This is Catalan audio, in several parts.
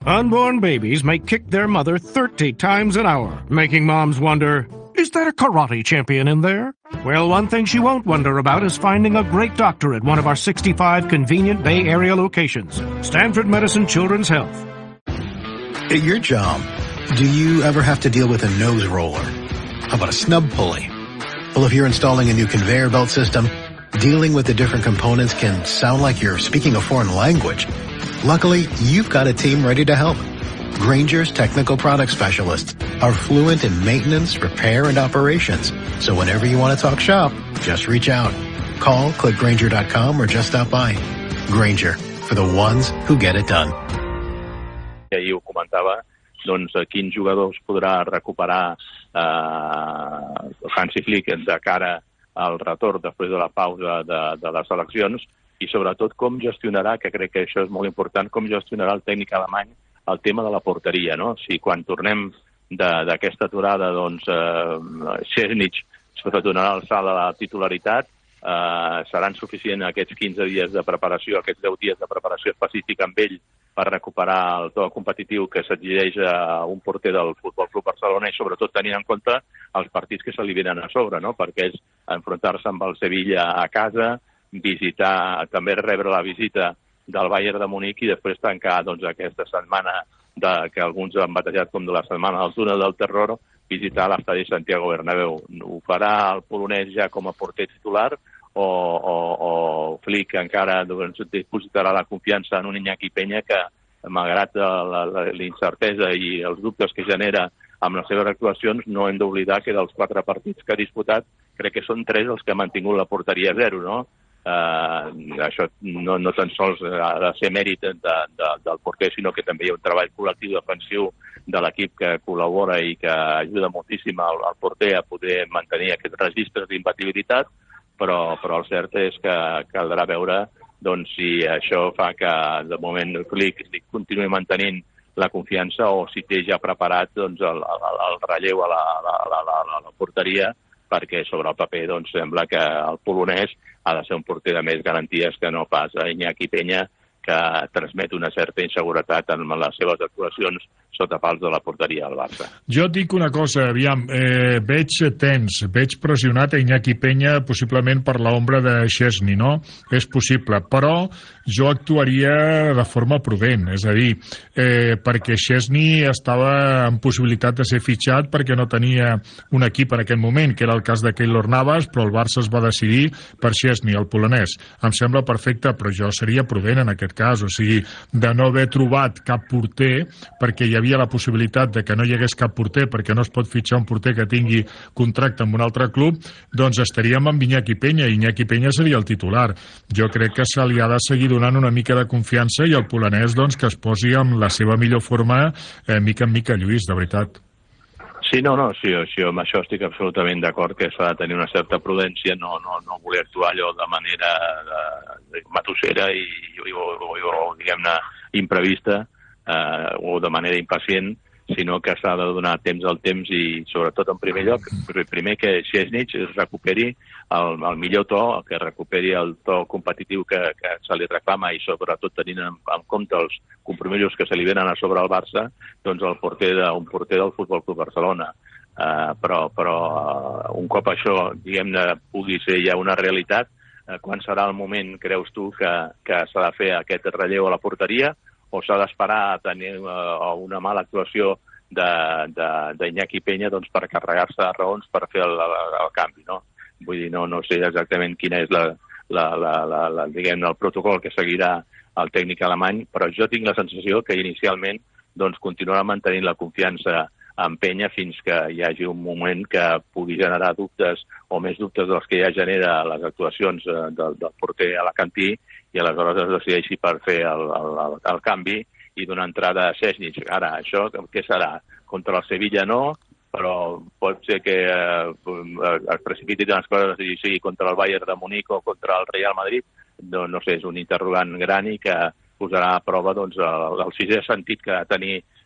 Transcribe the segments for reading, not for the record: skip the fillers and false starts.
Unborn babies may kick their mother 30 times an hour, making moms wonder, is there a karate champion in there? Well, one thing she won't wonder about is finding a great doctor at one of our 65 convenient Bay Area locations. Stanford Medicine Children's Health. At your job, do you ever have to deal with a nose roller? How about a snub pulley? Well, if you're installing a new conveyor belt system, dealing with the different components can sound like you're speaking a foreign language. Luckily, you've got a team ready to help. Grainger's technical product specialists are fluent in maintenance, repair, and operations. So whenever you want to talk shop, just reach out. Call, click Grainger.com, or just stop by. Grainger, for the ones who get it done. Ahir ho comentava, doncs quins jugadors podrà recuperar Hansi Flick de cara al retorn després de la pausa de les eleccions, i sobretot com gestionarà, que crec que això és molt important, com gestionarà el tècnic alemany el tema de la porteria, no? Si quan tornem d'aquesta aturada, doncs, Szczesny retornarà al salt de la titularitat, seran suficients aquests 15 dies de preparació, aquests 10 dies de preparació específica amb ell per recuperar el to competitiu que s'exigeix a un porter del Futbol Club Barcelona, i sobretot tenint en compte els partits que se li venen a sobre, no? Perquè és enfrontar-se amb el Sevilla a casa, visitar, també rebre la visita del Bayern de Munic i després tancar, doncs, aquesta setmana que alguns han batejat com de la setmana del túnel del terror, visitar l'estadi Santiago Bernabéu. Ho farà el polonès ja com a porter titular o Flick encara dipositarà la confiança en un Iñaki Peña que, malgrat la incertesa i els dubtes que genera amb les seves actuacions, no hem d'oblidar que dels 4 partits que ha disputat, crec que són 3 els que ha mantingut la porteria a 0, no? Això no tan sols ha de ser mèrit del porter, sinó que també hi ha un treball col·lectiu defensiu de l'equip que col·labora i que ajuda moltíssim al porter a poder mantenir aquests registres d'imbatibilitat, però el cert és que caldrà veure, doncs, si això fa que de moment Flick continuï mantenint la confiança o si té ja preparat, doncs, el relleu a la porteria, perquè sobre el paper, doncs, sembla que el polonès ha de ser un porter de més garanties que no pas Iñaki Peña, que transmet una certa inseguretat en les seves actuacions sota pals de la porteria del Barça. Jo et dic una cosa, aviam, veig tens, veig pressionat a Iñaki Peña possiblement per l'ombra de Szczesny, no? És possible, però jo actuaria de forma prudent, és a dir, perquè Szczesny estava en possibilitat de ser fitxat perquè no tenia un equip en aquell moment, que era el cas de Keylor Navas, però el Barça es va decidir per Szczesny, el polonès. Em sembla perfecte, però jo seria prudent en aquest cas, o sigui, de no haver trobat cap porter, perquè hi havia la possibilitat de que no hi hagués cap porter, perquè no es pot fitxar un porter que tingui contracte amb un altre club, doncs estaríem amb Iñaki Peña, i Iñaki Peña seria el titular. Jo crec que se li ha de seguir donant una mica de confiança i el polonès, doncs, que es posi amb la seva millor forma mica en mica, Lluís, de veritat. Sí, sí, amb això estic absolutament d'acord, que s'ha de tenir una certa prudència, no voler actuar allò de manera matussera o diguem-ne, imprevista o de manera impacient, sinó que s'ha de donar temps al temps i, sobretot, en primer lloc, primer que Szczesny recuperi el millor to, que recuperi el to competitiu que se li reclama i, sobretot, tenint en compte els compromisos que se li venen a sobre el Barça, doncs un porter del Futbol Club Barcelona. Però un cop això, diguem-ne, pugui ser ja una realitat, quan serà el moment, creus tu, que s'ha de fer aquest relleu a la porteria, o s'ha d'esperar a tenir una mala actuació d'Iñaki Peña, doncs, per carregar-se de raons per fer el canvi, no? Vull dir, no sé exactament quin és el protocol que seguirà el tècnic alemany, però jo tinc la sensació que inicialment, doncs, continuarà mantenint la confiança en Peña fins que hi hagi un moment que pugui generar dubtes o més dubtes dels que ja genera les actuacions del porter alacantí, i aleshores es decideixi per fer el canvi i donar entrada a Szczesny. Ara, això què serà? Contra el Sevilla no, però pot ser que es precipitin les coses i sigui contra el Bayern de Munic o contra el Real Madrid. No sé, és un interrogant gran i que posarà a prova, doncs, el sisè sentit que ha de tenir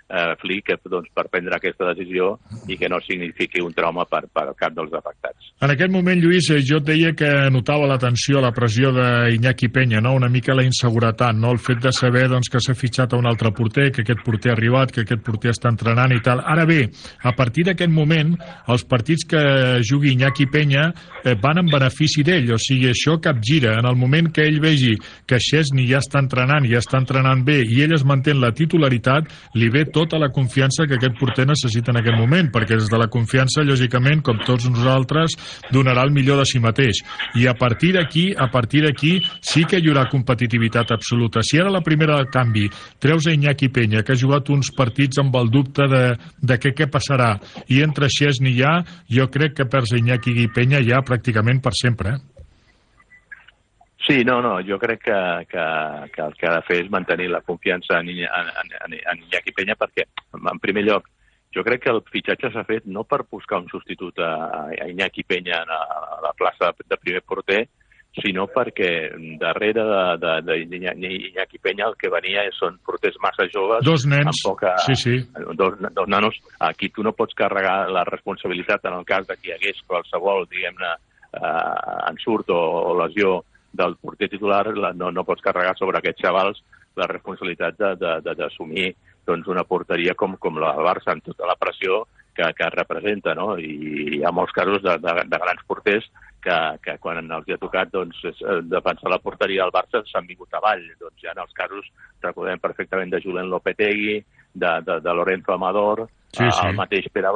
Flick per prendre aquesta decisió i que no signifiqui un trauma per cap dels afectats. En aquest moment, Lluís, jo et deia que notava la tensió, la pressió d'Iñaki Peña, no? Una mica la inseguretat, no? El fet de saber que s'ha fitxat a un altre porter, que aquest porter ha arribat, que aquest porter està entrenant i tal. Ara bé, a partir d'aquest moment, els partits que jugui Iñaki Peña van en benefici d'ell, o sigui, això capgira. En el moment que ell vegi que Szczesny ja està entrenant bé i ell es manté la titularitat, li ve tota la confiança que aquest porter necessita en aquest moment, perquè des de la confiança, lògicament, com tots nosaltres, donarà el millor de si mateix. I a partir d'aquí sí que hi haurà competitivitat absoluta. Si ara la primera del canvi treus a Iñaki Peña, que ha jugat uns partits amb el dubte de què passarà, i entra Szczesny ja, jo crec que perds Iñaki Peña ja pràcticament per sempre. Sí, jo crec que el que ha de fer és mantenir la confiança en Iñaki Peña, perquè, en primer lloc, jo crec que el fitxatge s'ha fet no per buscar un substitut a Iñaki Peña a la plaça de primer porter, sinó perquè darrere d'Iñaki Peña el que venia són porters massa joves. Dos nens, sí. Dos nanos. Aquí tu no pots carregar la responsabilitat en el cas de que hi hagués qualsevol, diguem-ne, ensurt o lesió del porter titular, no pots carregar sobre aquests xavals la responsabilitat d'assumir una porteria com la del Barça, amb tota la pressió que representa, no? I hi ha molts casos de grans porters que quan els ha tocat defensar la porteria del Barça s'han vingut avall. Hi ha els casos, recordem perfectament, de Julen Lopetegui, de Lorenzo Amador, el mateix Pere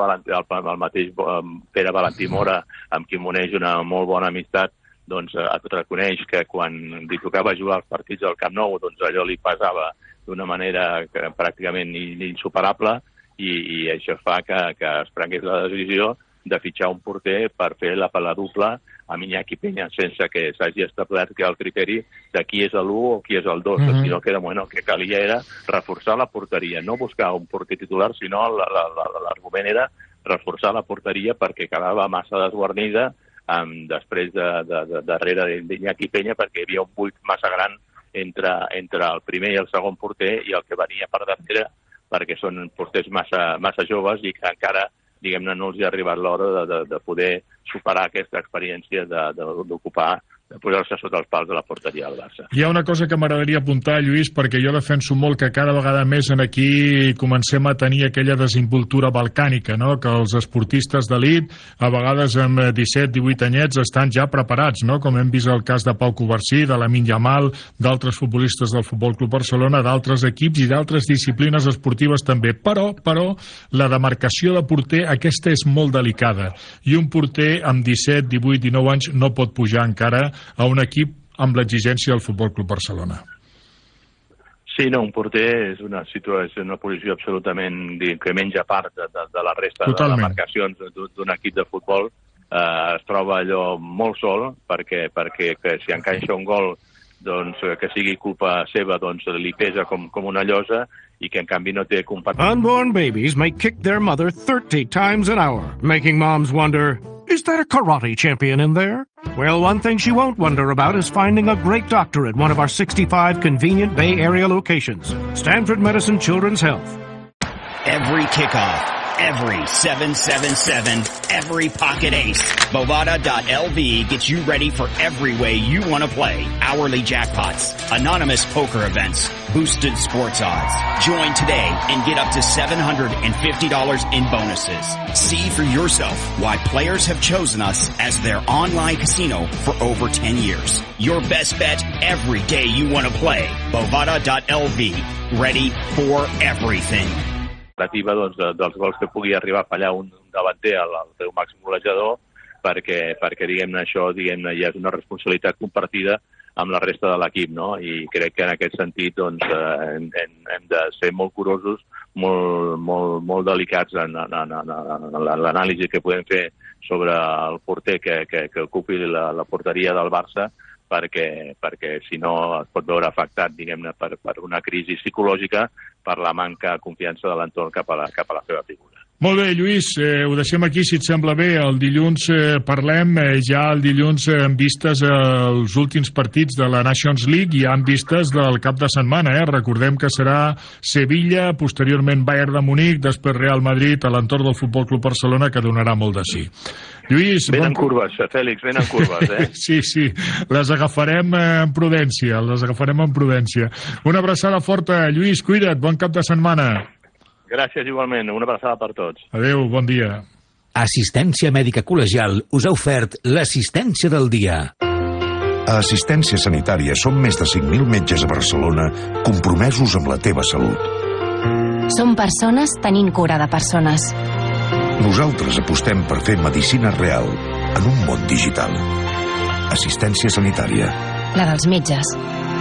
Valentí Mora, amb qui m'uneix una molt bona amistat, et reconeix que quan li tocava jugar els partits del Camp Nou, allò li pesava d'una manera pràcticament insuperable, i això fa que es prengués la decisió de fitxar un porter per fer la dupla amb Iñaki Peña, sense que s'hagi establert el criteri de qui és l'1 o qui és el 2, sinó que de moment el que calia era reforçar la porteria, no buscar un porter titular, sinó l'argument era reforçar la porteria perquè quedava massa desguarnida després darrere d'Iñaki Peña, perquè hi havia un buit massa gran entre el primer i el segon porter i el que venia per darrere, perquè són porters massa joves i que encara, diguem-ne, no els ha arribat l'hora de poder superar aquesta experiència d'ocupar, de posar-se sota els pals de la porteria del Barça. Hi ha una cosa que m'agradaria apuntar, Lluís, perquè jo defenso molt que cada vegada més en aquí comencem a tenir aquella desenvoltura balcànica, no? Que els esportistes d'elit, a vegades amb 17-18 anyets, estan ja preparats, no? Com hem vist el cas de Pau Covarsí, de Lamine Yamal, d'altres futbolistes del Futbol Club Barcelona, d'altres equips i d'altres disciplines esportives també. Però la demarcació de porter, aquesta és molt delicada. I un porter amb 17, 18, 19 anys no pot pujar encara a un equip amb l'exigència del Futbol Club Barcelona. Sí, un porter és una posició absolutament que menja part de la resta de demarcacions d'un equip de futbol. Es troba allò molt sol, perquè si encaixa un gol que sigui culpa seva, li pesa com una llosa, i que en canvi no té competència. Unborn babies may kick their mother 30 times an hour, making moms wonder, is that a karate champion in there? Well, one thing she won't wonder about is finding a great doctor at one of our 65 convenient Bay Area locations. Stanford Medicine Children's Health. Every kickoff, every 777, every pocket ace. Bovada.lv gets you ready for every way you want to play. Hourly jackpots, anonymous poker events, boosted sports odds. Join today and get up to $750 in bonuses. See for yourself why players have chosen us as their online casino for over 10 years. Your best bet every day you want to play. Bovada.lv. Ready for everything. Dels gols que pugui arribar a fallar un davanter al teu màxim golejador, perquè diguem-ne, això ja és una responsabilitat compartida amb la resta de l'equip, no? I crec que en aquest sentit hem de ser molt curosos, molt delicats en l'anàlisi que podem fer sobre el porter que ocupi la porteria del Barça, perquè si no es pot veure afectat, diguem-ne, per una crisi psicològica, per la manca de confiança de l'entorn cap a la seva figura. Molt bé, Lluís, ho deixem aquí, si et sembla bé. El dilluns parlem, ja el dilluns en vistes els últims partits de la Nations League i en vistes del cap de setmana. Recordem que serà Sevilla, posteriorment Bayern de Munic, després Real Madrid, a l'entorn del Futbol Club Barcelona, que donarà molt de sí. Lluís... Venen curves, Fèlix, venen curves, Sí, les agafarem en prudència, Una abraçada forta, Lluís, cuida't, bon cap de setmana. Gràcies igualment, una abraçada per tots. Adéu, bon dia. Assistència Mèdica Col·legial us ha ofert l'assistència del dia. A Assistència Sanitària som més de 5.000 metges a Barcelona compromesos amb la teva salut. Som persones tenint cura de persones. Nosaltres apostem per fer medicina real en un món digital. Assistència Sanitària. La dels metges.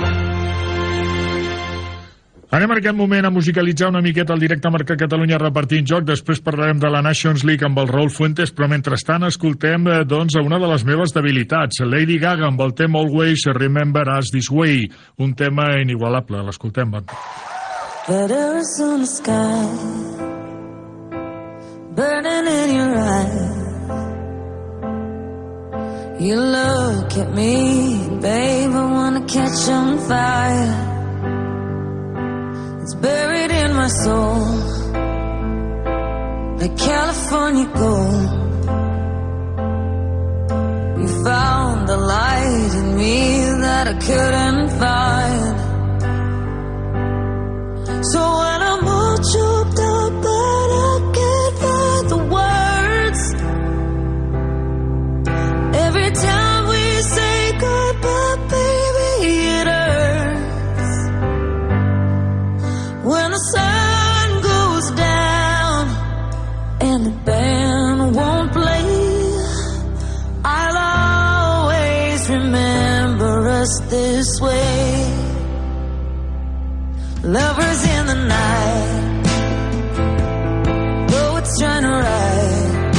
Anem en aquest moment a musicalitzar una miqueta el directe Marca Catalunya repartint joc, després parlarem de la Nations League amb el Raúl Fuentes, però mentrestant escoltem doncs una de les meves debilitats, Lady Gaga amb el tema Always Remember Us This Way, un tema inigualable, l'escoltem. Letters on the sky, burning in your eyes. You look at me, babe, I wanna catch on fire. It's buried in my soul, like California gold. You found the light in me that I couldn't find. So when I'm all choked up but I can't find the words, every time we say goodbye, baby, it hurts. When the sun goes down and the band won't play, I'll always remember us this way. Lovers in the night, though it's trying to ride,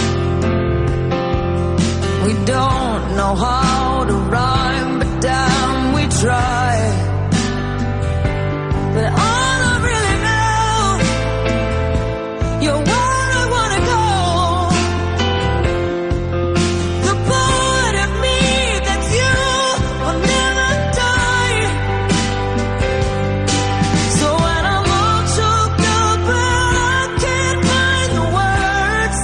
we don't know how to rhyme, but damn, we try. But all I really know, you're where I wanna go. The part of me that's you will never die. So when I'm all choked up and I can't find the words,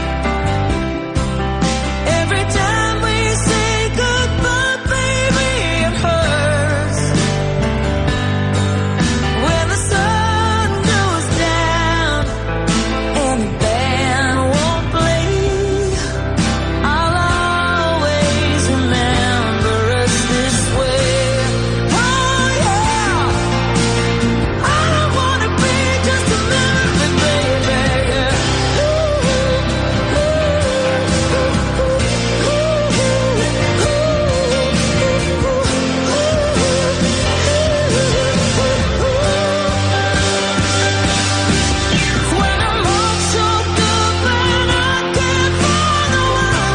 every time we say goodbye, baby, it hurts. When the sun goes down and the band won't play, I'll always remember us this way. Oh yeah, I don't wanna be just a memory, baby. When I'm all choked up and I can't find the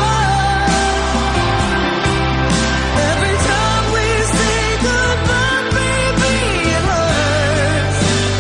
words, every time we say goodbye, baby, it hurts.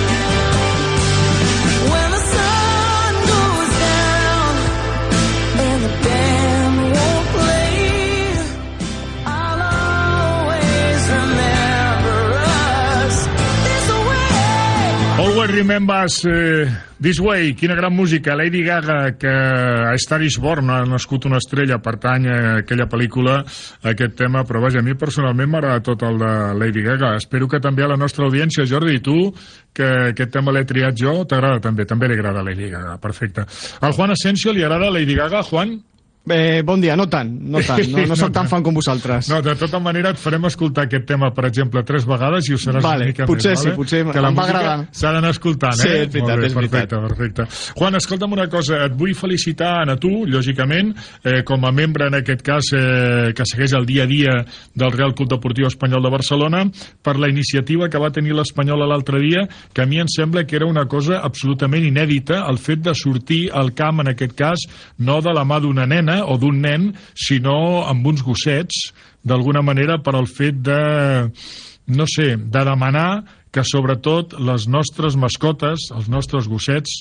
When the sun goes down and the band won't play, I'll always remember us this way. Always Remembers This Way, quina gran música. Lady Gaga, que a Star is Born ha nascut una estrella, pertany a aquella pel·lícula, aquest tema, però vaja, a mi personalment m'agrada tot el de Lady Gaga. Espero que també a la nostra audiència, Jordi, i tu, que aquest tema l'he triat jo, t'agrada també li agrada Lady Gaga, perfecte. Al Juan Asensio li agrada Lady Gaga, Juan? Bon dia, no tant, no soc tan fan com vosaltres. No, de tota manera et farem escoltar aquest tema, per exemple, 3 vegades i ho seràs una mica potser més. Sí, potser que la em va música agradant. s'ha d'anar escoltant, Sí, és veritat, perfecte. Juan, escolta'm una cosa, et vull felicitar a tu, lògicament, com a membre, en aquest cas, que segueix el dia a dia del Real Club Deportiu Espanyol de Barcelona, per la iniciativa que va tenir l'Espanyol l'altre dia, que a mi em sembla que era una cosa absolutament inèdita, el fet de sortir al camp, en aquest cas, no de la mà d'una nena o d'un nen, sinó amb uns gossets, d'alguna manera per al fet de, no sé, de demanar que sobretot les nostres mascotes, els nostres gossets,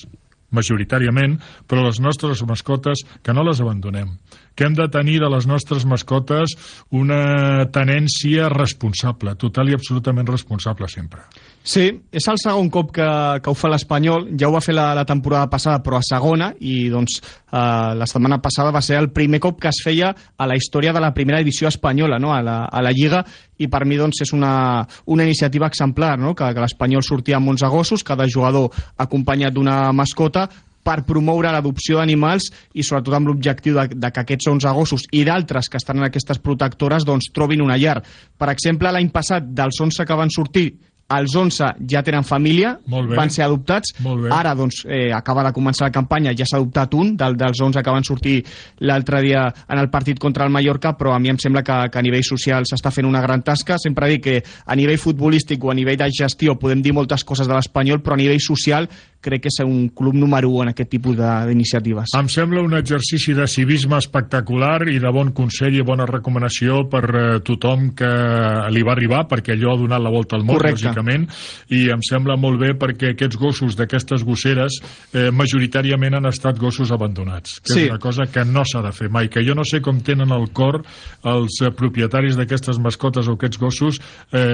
majoritàriament, però les nostres mascotes, que no les abandonem, que hem de tenir de les nostres mascotes una tenència responsable, total i absolutament responsable sempre. Sí, és el segon cop que ho fa l'Espanyol, ja ho va fer la temporada passada però a segona, i doncs la setmana passada va ser el primer cop que es feia a la història de la primera divisió espanyola, no? a la Lliga, i per mi doncs és una iniciativa exemplar, no? que l'Espanyol sortia amb 11 gossos, cada jugador acompanyat d'una mascota, per promoure l'adopció d'animals i sobretot amb l'objectiu de que aquests 11 gossos i d'altres que estan en aquestes protectores doncs trobin una llar. Per exemple, l'any passat, dels 11 que van sortir, els 11 ja tenen família, van ser adoptats. Ara doncs acaba de començar la campanya, ja s'ha adoptat un dels 11 que van sortir l'altre dia en el partit contra el Mallorca, però a mi em sembla que a nivell social s'està fent una gran tasca. Sempre dic que a nivell futbolístic o a nivell de gestió podem dir moltes coses de l'Espanyol, però a nivell social crec que és un club número 1 en aquest tipus d'iniciatives. Em sembla un exercici de civisme espectacular i de bon consell i bona recomanació per tothom que li va arribar, perquè allò ha donat la volta al món, lògicament, i em sembla molt bé perquè aquests gossos d'aquestes gosseres majoritàriament han estat gossos abandonats, que és una cosa que no s'ha de fer mai, que jo no sé com tenen el cor els propietaris d'aquestes mascotes o aquests gossos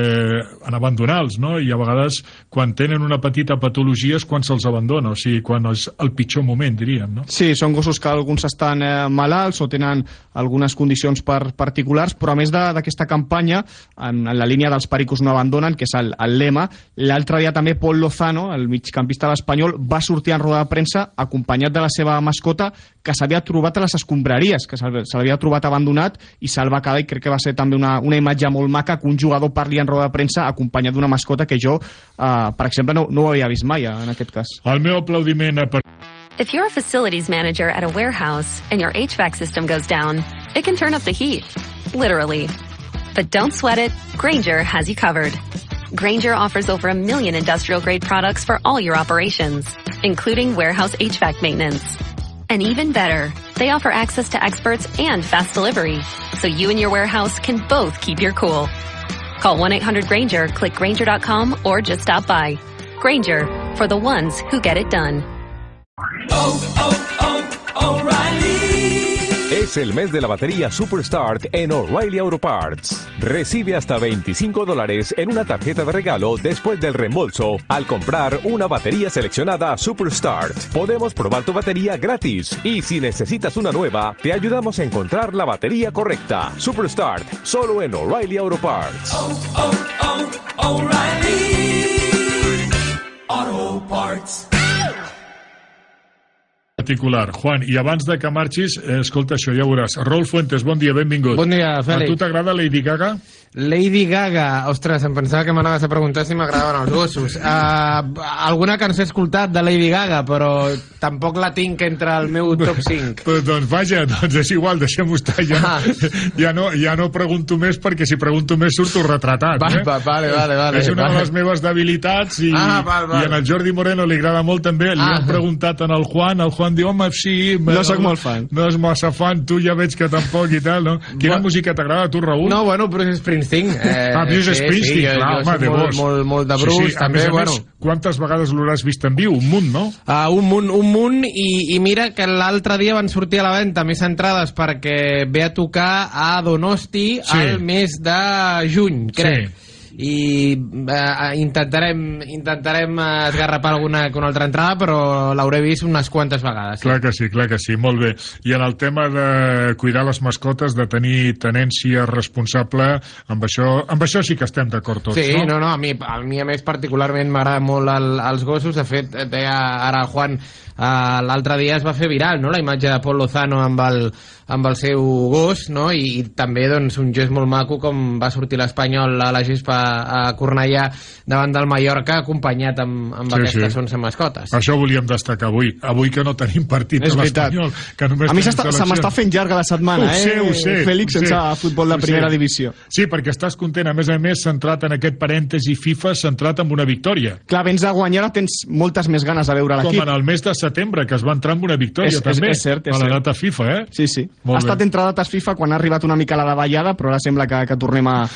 en abandonar-los, no? I a vegades quan tenen una petita patologia és quan se'ls abandona, o sigui, quan és el pitjor moment, diríem, no? Sí, són gossos que alguns estan malalts o tenen algunes condicions particulars, però a més d'aquesta campanya, en la línia dels pericos no abandonen, que és el lema, l'altre dia també Pol Lozano, el migcampista de l'Espanyol, va sortir en roda de premsa acompanyat de la seva mascota que s'havia trobat a les escombraries, que se l'havia trobat abandonat i se'l va quedar, i crec que va ser també una imatge molt maca que un jugador parli en roda de premsa acompanyat d'una mascota que jo, per exemple, no ho havia vist mai en aquest cas. El meu aplaudiment per... If you're a facilities manager at a warehouse and your HVAC system goes down, it can turn up the heat, literally. But don't sweat it, Grainger has you covered. Grainger offers over 1 million industrial-grade products for all your operations, including warehouse HVAC maintenance. And even better, they offer access to experts and fast delivery, so you and your warehouse can both keep your cool. Call 1-800-GRAINGER, click Grainger.com, or just stop by. Grainger, for the ones who get it done. Es el mes de la batería Superstart en O'Reilly Auto Parts. Recibe hasta $25 en una tarjeta de regalo después del reembolso al comprar una batería seleccionada Superstart. Podemos probar tu batería gratis y si necesitas una nueva, te ayudamos a encontrar la batería correcta. Superstart, solo en O'Reilly Auto Parts. O'Reilly Auto Parts. Particular. Juan, i abans de que marxis, escolta això, ja veuràs. Raúl Fuentes, bon dia, benvingut. Bon dia, Fèlix. A tu t'agrada Lady Gaga? Lady Gaga, ostres, em pensava que m'anaves a preguntar si m'agradaven els gossos. Alguna cançó he escoltat de Lady Gaga, però tampoc la tinc entre el meu top 5. Doncs vaja, és igual, deixem-ho estar. Ja no pregunto més, perquè si pregunto més surto retratat. Vale. És una de les meves debilitats i en el Jordi Moreno li agrada molt també. Li han preguntat en el Juan diu, home, sí... No soc molt fan. No és massa fan, tu ja veig que tampoc i tal, no? Quina música t'agrada a tu, Raúl? No, bueno, Bruce Springsteen. Bruce Springsteen, clar, home, de vos. Molt de Bruce, també, bueno. Quantes vegades l'hauràs vist en viu? Un munt, no? Un munt, i mira que l'altre dia van sortir a la venda més entrades perquè ve a tocar a Donosti al mes de juny, crec. I intentarem esgarrapar alguna altra entrada, però l'hauré vist unes quantes vegades. Clar que sí, molt bé. I en el tema de cuidar les mascotes, de tenir tenència responsable, amb això sí que estem d'acord tots, no? No, a mi a més particularment m'agrada molt els gossos. De fet, deia ara el Juan, l'altre dia es va fer viral, no?, la imatge de Pol Lozano amb el seu gos, no?, i també doncs un gest molt maco com va sortir l'Espanyol a la gespa a Cornellà davant del Mallorca acompanyat amb aquestes 11 mascotes. Això volíem destacar avui que no tenim partit de l'Espanyol. A mi se m'està fent llarga la setmana, ho sé, Fèlix, sense futbol de primera divisió. Sí, perquè estàs content, a més centrat en aquest parèntesi FIFA, centrat en una victòria. Clar, vens de guanyar, tens moltes més ganes de veure l'equip. Com en el mes de setembre, que es va entrar amb una victòria també, a la data FIFA, Sí. Ha estat entre dates FIFA quan ha arribat una mica la davallada, però ara sembla que tornem a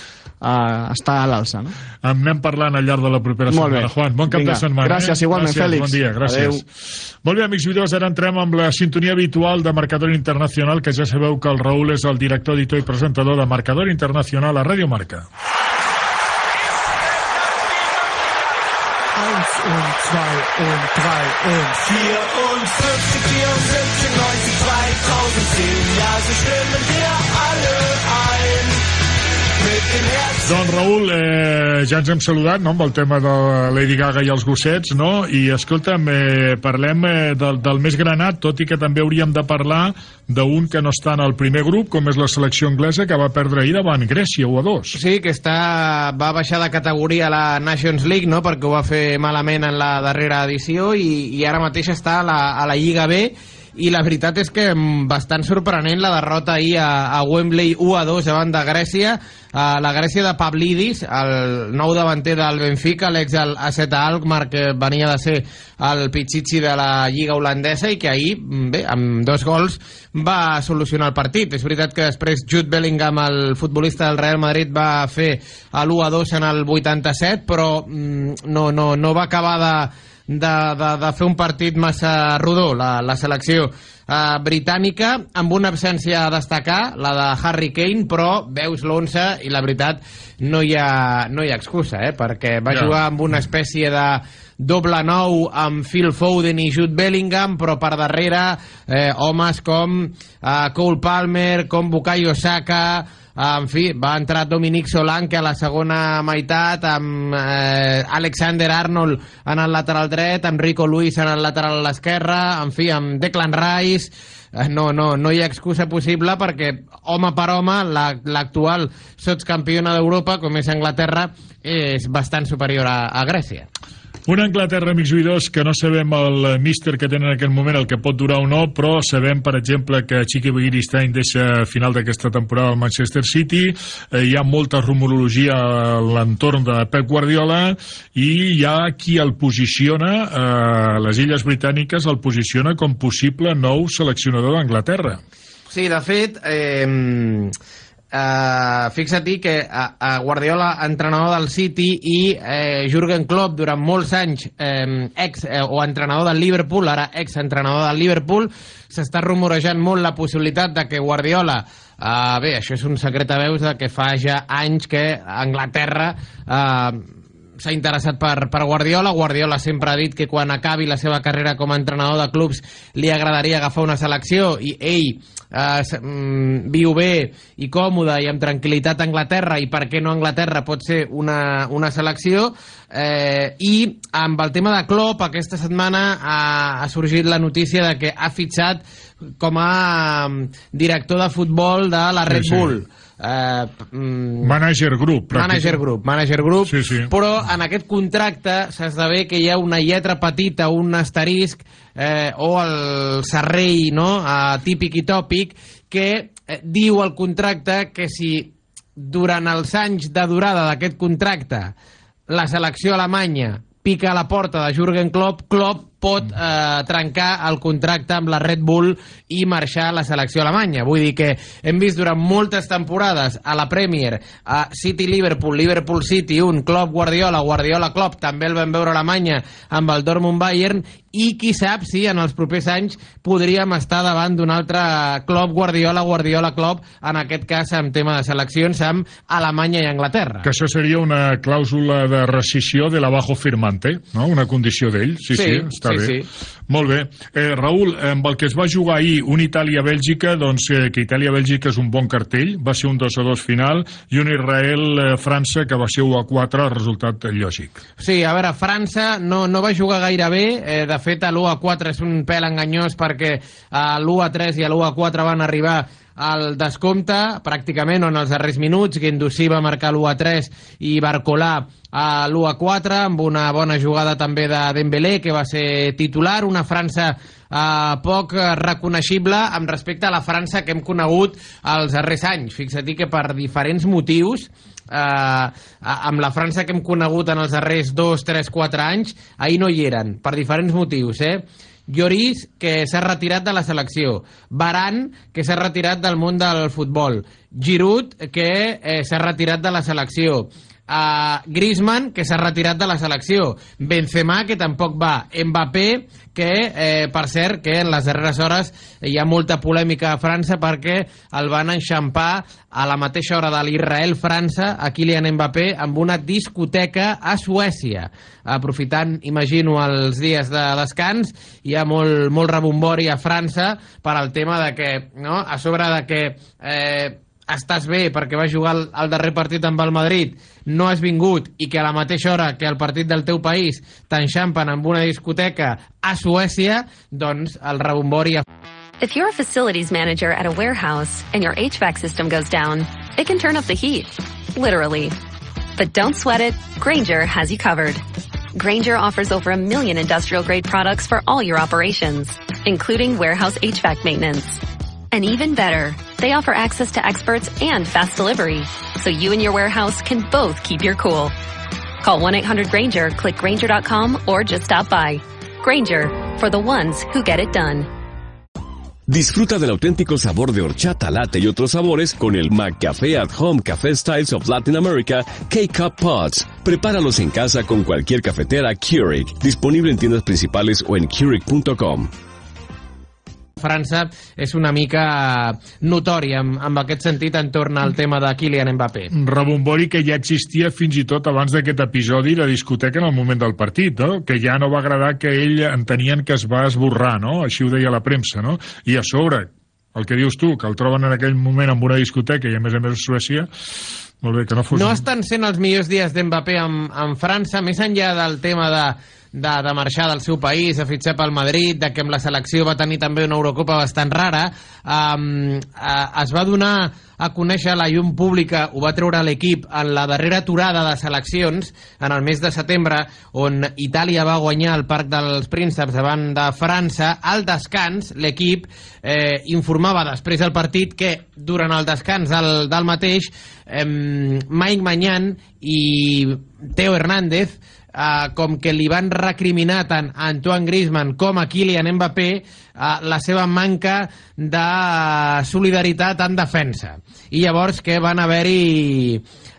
està a l'alça, no? Anem parlant al llarg de la propera setmana, Juan. Bon cap de setmana. Gràcies, igualment, Fèlix. Bon dia, gràcies. Molt bé, amics videos, ara entrem amb la sintonia habitual de Marcador Internacional, que ja sabeu que el Raúl és el director, editor i presentador de Marcador Internacional a Radio Marca. 1 und 2 und 3 und 54, 74, 90, 2010. Ja, so stimmen wir alle ein. Mit dem Herzen. Doncs, Raül, ja ens hem saludat, no?, amb el tema de Lady Gaga i els gossets, no? I, escolta'm, parlem del més granat, tot i que també hauríem de parlar d'un que no està en el primer grup, com és la selecció anglesa, que va perdre ahir davant Grècia 1-2. Sí, que va baixar de categoria a la Nations League, no?, perquè ho va fer malament en la darrera edició i ara mateix està a la Lliga B. I la veritat és que bastant sorprenent la derrota ahir a Wembley 1-2 davant de Grècia, la Grècia de Pavlidis, el nou davanter del Benfica, l'ex del AZ Alkmaar, que venia de ser el Pichichi de la Lliga holandesa i que ahir, bé, amb 2 gols va solucionar el partit. És veritat que després Jude Bellingham, el futbolista del Real Madrid, va fer l'1-2 en el 87, però no va acabar de fer un partit massa rodó la selecció britànica, amb una absència a destacar, la de Harry Kane, però veus l'11 i la veritat no hi ha excusa, perquè va jugar amb una espècie de doble 9 amb Phil Foden i Jude Bellingham, però per darrere homes com Cole Palmer, com Bukayo Saka. En fi, va entrar Dominic Solanke a la segona meitat, amb Alexander Arnold en el lateral dret, amb Rico Lewis en el lateral a l'esquerra, en fi, amb Declan Rice. No hi ha excusa possible perquè, home per home, l'actual sotscampiona d'Europa, com és Anglaterra, és bastant superior a Grècia. Una Anglaterra, amics oïdors, que no sabem el míster que tenen en aquest moment, el que pot durar o no, però sabem, per exemple, que Txiki Begiristain deixa a final d'aquesta temporada al Manchester City, hi ha molta rumorologia a l'entorn de Pep Guardiola i hi ha qui el posiciona, les Illes Britàniques el posiciona com possible nou seleccionador d'Anglaterra. Sí, de fet, fixa-t'hi que a Guardiola, entrenador del City, i Jürgen Klopp, durant molts anys o entrenador del Liverpool, ara ex-entrenador del Liverpool, s'està rumorejant molt la possibilitat de que Guardiola, bé, això és un secret a veus, de que fa ja anys que Anglaterra s'ha interessat per Guardiola. Guardiola sempre ha dit que quan acabi la seva carrera com a entrenador de clubs li agradaria agafar una selecció i ell viu bé i còmode i amb tranquil·litat a Anglaterra, i per què no Anglaterra pot ser una selecció. I amb el tema de Klopp, aquesta setmana ha sorgit la notícia de que ha fitxat com a director de futbol de la Red Bull. Manager Group, sí. Però en aquest contracte s'esdevé que hi ha una lletra petita, un asterisc o el serrell, no?, típic i tòpic, que diu el contracte que si durant els anys de durada d'aquest contracte la selecció alemanya pica a la porta de Jürgen Klopp, Klopp pot trencar el contracte amb la Red Bull i marxar a la selecció alemanya. Vull dir que hem vist durant moltes temporades a la Premier, a City-Liverpool, Liverpool-City, un Klopp-Guardiola, Guardiola-Klopp, també el vam veure a Alemanya amb el Dortmund-Bayern, i qui sap si en els propers anys podríem estar davant d'un altre Klopp-Guardiola, Guardiola-Klopp, en aquest cas amb tema de seleccions amb Alemanya i Anglaterra. Que això seria una clàusula de rescissió de l'abajo firmante, no?, una condició d'ell. Sí, està bé. Sí. Molt bé. Raül, amb el que es va jugar ahir, un Itàlia-Bèlgica, doncs que Itàlia-Bèlgica és un bon cartell, va ser un 2-2 final, i un Israel-França que va ser 1-4, resultat lògic. Sí, a veure, França no va jugar gaire bé, de fet l'1-4 és un pèl enganyós perquè l'1-3 i l'1-4 van arribar al descompte, pràcticament, en els darrers minuts. Guendouzi va marcar l'1-3 i Barcolà a l'1-4, amb una bona jugada també de Dembélé, que va ser titular. Una França poc reconeixible amb respecte a la França que hem conegut els darrers anys. Fixa-t'hi que per diferents motius amb la França que hem conegut en els darrers 2, 3, 4 anys, ahir no hi eren, per diferents motius, Lloris, que s'ha retirat de la selecció, Varane, que s'ha retirat del món del futbol, Giroud, que s'ha retirat de la selecció, Griezmann, que s'ha retirat de la selecció, Benzema, que tampoc va, Mbappé, que per cert que en les darreres hores hi ha molta polèmica a França perquè el van enxampar a la mateixa hora de l'Israel-França a Kylian Mbappé amb una discoteca a Suècia. Aprofitant, imagino, els dies de descans, hi ha molt rebombori a França per al tema de que, no?, a sobre de que estàs bé perquè vas jugar el darrer partit amb el Madrid, no has vingut i que a la mateixa hora que el partit del teu país t'enxampen amb una discoteca a Suècia, doncs el rebombori... If you're a facilities manager at a warehouse and your HVAC system goes down, it can turn up the heat, literally. But don't sweat it, Grainger has you covered. Grainger offers over 1 million industrial-grade products for all your operations, including warehouse HVAC maintenance. And even better, they offer access to experts and fast delivery, so you and your warehouse can both keep your cool. Call 1-800-GRAINGER, click Grainger.com, or just stop by. Grainger, for the ones who get it done. Disfruta del auténtico sabor de horchata, latte y otros sabores con el McCafé at Home Café Styles of Latin America K-Cup Pods. Prepáralos en casa con cualquier cafetera Keurig, disponible en tiendas principales o en Keurig.com. França és una mica notòria amb aquest sentit entorn al tema de Kylian Mbappé. Rebombori que ja existia fins i tot abans d'aquest episodi la discoteca en el moment del partit, no? Que ja no va agradar que ell entenien que es va esborrar, no? Així ho deia la premsa, no? I a sobre, el que dius tu, que el troben en aquell moment amb una discoteca i a més a Suècia, molt bé, que no fos... No estan sent els millors dies d'Mbappé amb França, més enllà del tema de marxar del seu país, de fitxar pel Madrid, de que amb la selecció va tenir també una Eurocopa bastant rara, es va donar a conèixer la llum pública, ho va treure l'equip en la darrera aturada de seleccions en el mes de setembre, on Itàlia va guanyar el Parc dels Prínceps davant de França. Al descans, l'equip informava després del partit que durant el descans del mateix Mike Maignan i Theo Hernández, com que li van recriminar tant a Antoine Griezmann com a Kylian Mbappé la seva manca de solidaritat en defensa. I llavors que van haver-hi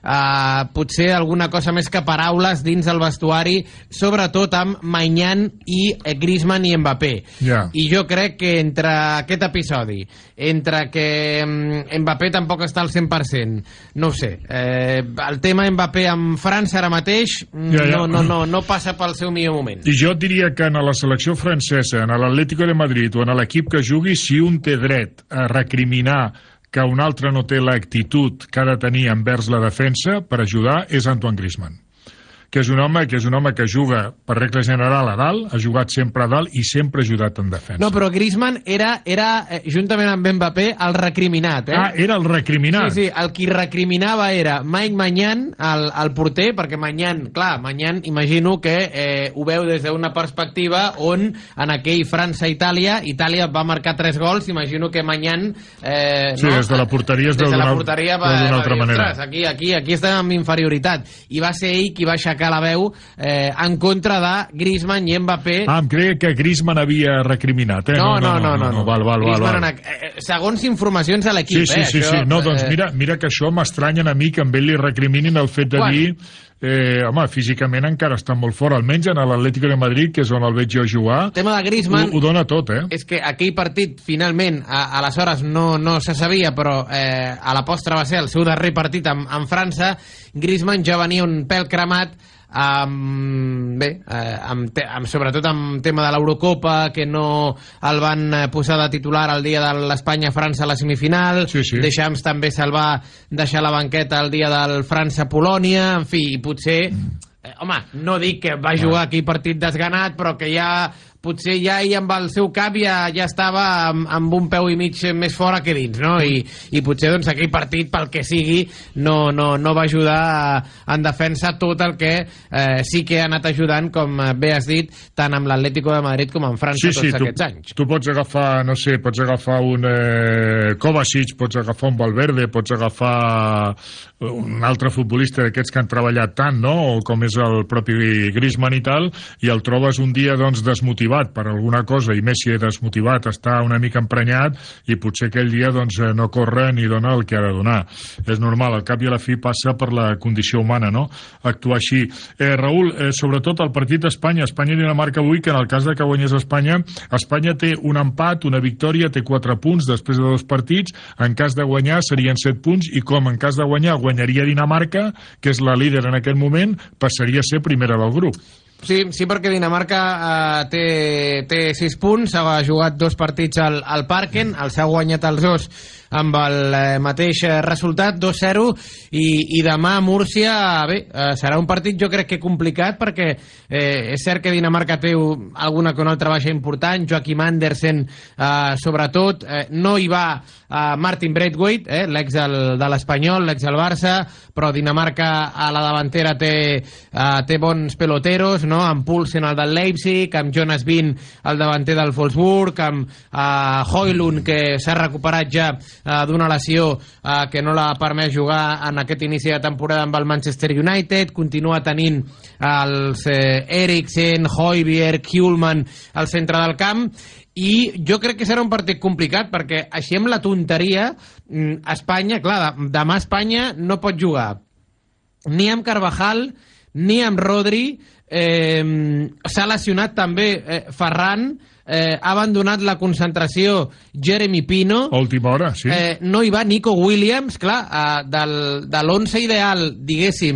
potser alguna cosa més que paraules dins del vestuari, sobretot amb Maignan i Griezmann i Mbappé. I jo crec que entre aquest episodi, entre que Mbappé tampoc està al 100%, no ho sé, el tema Mbappé amb França ara mateix no passa pel seu millor moment. I jo diria que en la selecció francesa, en l'Atlético de Madrid o en l'equip que jugui, si un té dret a recriminar que un altre no té l'actitud que ha de tenir envers la defensa per ajudar, és Antoine Griezmann, que és un home que juga per regla general a dalt, ha jugat sempre a dalt i sempre ha ajudat en defensa. No, però Griezmann era juntament amb Mbappé, el recriminat. Era el recriminat. Sí, el qui recriminava era Mike Maignan, el porter, perquè Maignan, imagino que ho veu des d'una perspectiva on en aquell França-Itàlia, Itàlia va marcar 3 gols, imagino que Maignan... Sí, des de la porteria es veu d'una altra manera. Aquí estem amb inferioritat. I va ser ell qui va aixecar la veu en contra de Griezmann i Mbappé. Em creia que Griezmann havia recriminat. No. Val. Segons informacions de l'equip. Sí. No, doncs mira que això m'estranya a mi que amb ell li recriminin el fet de dir... home, físicament encara està molt fort, almenys en l'Atlético de Madrid, que és on el veig jo jugar. El tema de Griezmann ho dona tot, és que aquell partit finalment, aleshores no se sabia, però a la postre va ser el seu darrer partit amb França. Griezmann ja venia un pèl cremat, sobretot amb tema de l'Eurocopa, que no el van posar de titular el dia de l'Espanya-França a la semifinal. Deschamps també se'l va deixar a la banqueta el dia del França-Polònia. En fi, potser... Home, no dic que va jugar aquí partit desganat, però que ja potser ja ell amb el seu cap ja estava amb un peu i mig més fora que dins, no? I potser doncs aquell partit, pel que sigui, no va ajudar en defensa tot el que sí que ha anat ajudant, com bé has dit, tant amb l'Atlético de Madrid com en França tots aquests anys. Tu pots agafar, no sé, pots agafar un Kovacic, pots agafar un Valverde, pots agafar un altre futbolista d'aquests que han treballat tant, no? O com és el propi Griezmann i tal, i el trobes un dia doncs desmotivat per alguna cosa, i Messi desmotivat, està una mica emprenyat, i potser aquell dia doncs no corre ni dona el que ha de donar. És normal, al cap i a la fi passa per la condició humana, no? Actuar així. Raül, sobretot el partit Espanya-Dinamarca avui, que en el cas de que guanyés Espanya té un empat, una victòria, té 4 punts després de 2 partits, en cas de guanyar serien 7 punts, i com en cas de guanyar guanyaria Dinamarca, que és la líder en aquest moment, passaria a ser primera del grup. Sí, perquè Dinamarca té 6 punts, ha jugat 2 partits al Parken, els ha guanyat els 2 amb el mateix resultat, 2-0, i demà a Múrcia, bé, serà un partit jo crec que complicat, perquè és cert que Dinamarca té alguna que una altra baixa important, Joachim Andersen sobretot, no hi va Martin Braithwaite, l'ex de l'Espanyol, l'ex del Barça, però Dinamarca a la davantera té bons peloteros, no? Amb Poulsen, el del Leipzig, amb Jonas Wind, el davanter del Wolfsburg, amb Højlund, que s'ha recuperat ja d'una lesió que no l'ha permès jugar en aquest inici de temporada amb el Manchester United, continua tenint els Eriksen, Højbjerg, Hjulmand al centre del camp, i jo crec que serà un partit complicat, perquè així amb la tonteria Espanya, clar, demà Espanya no pot jugar ni amb Carvajal ni amb Rodri, s'ha lesionat també Ferran, ha abandonat la concentració Jeremy Pino, a última hora, sí. No hi va Nico Williams, clar, de l'11 ideal, diguéssim,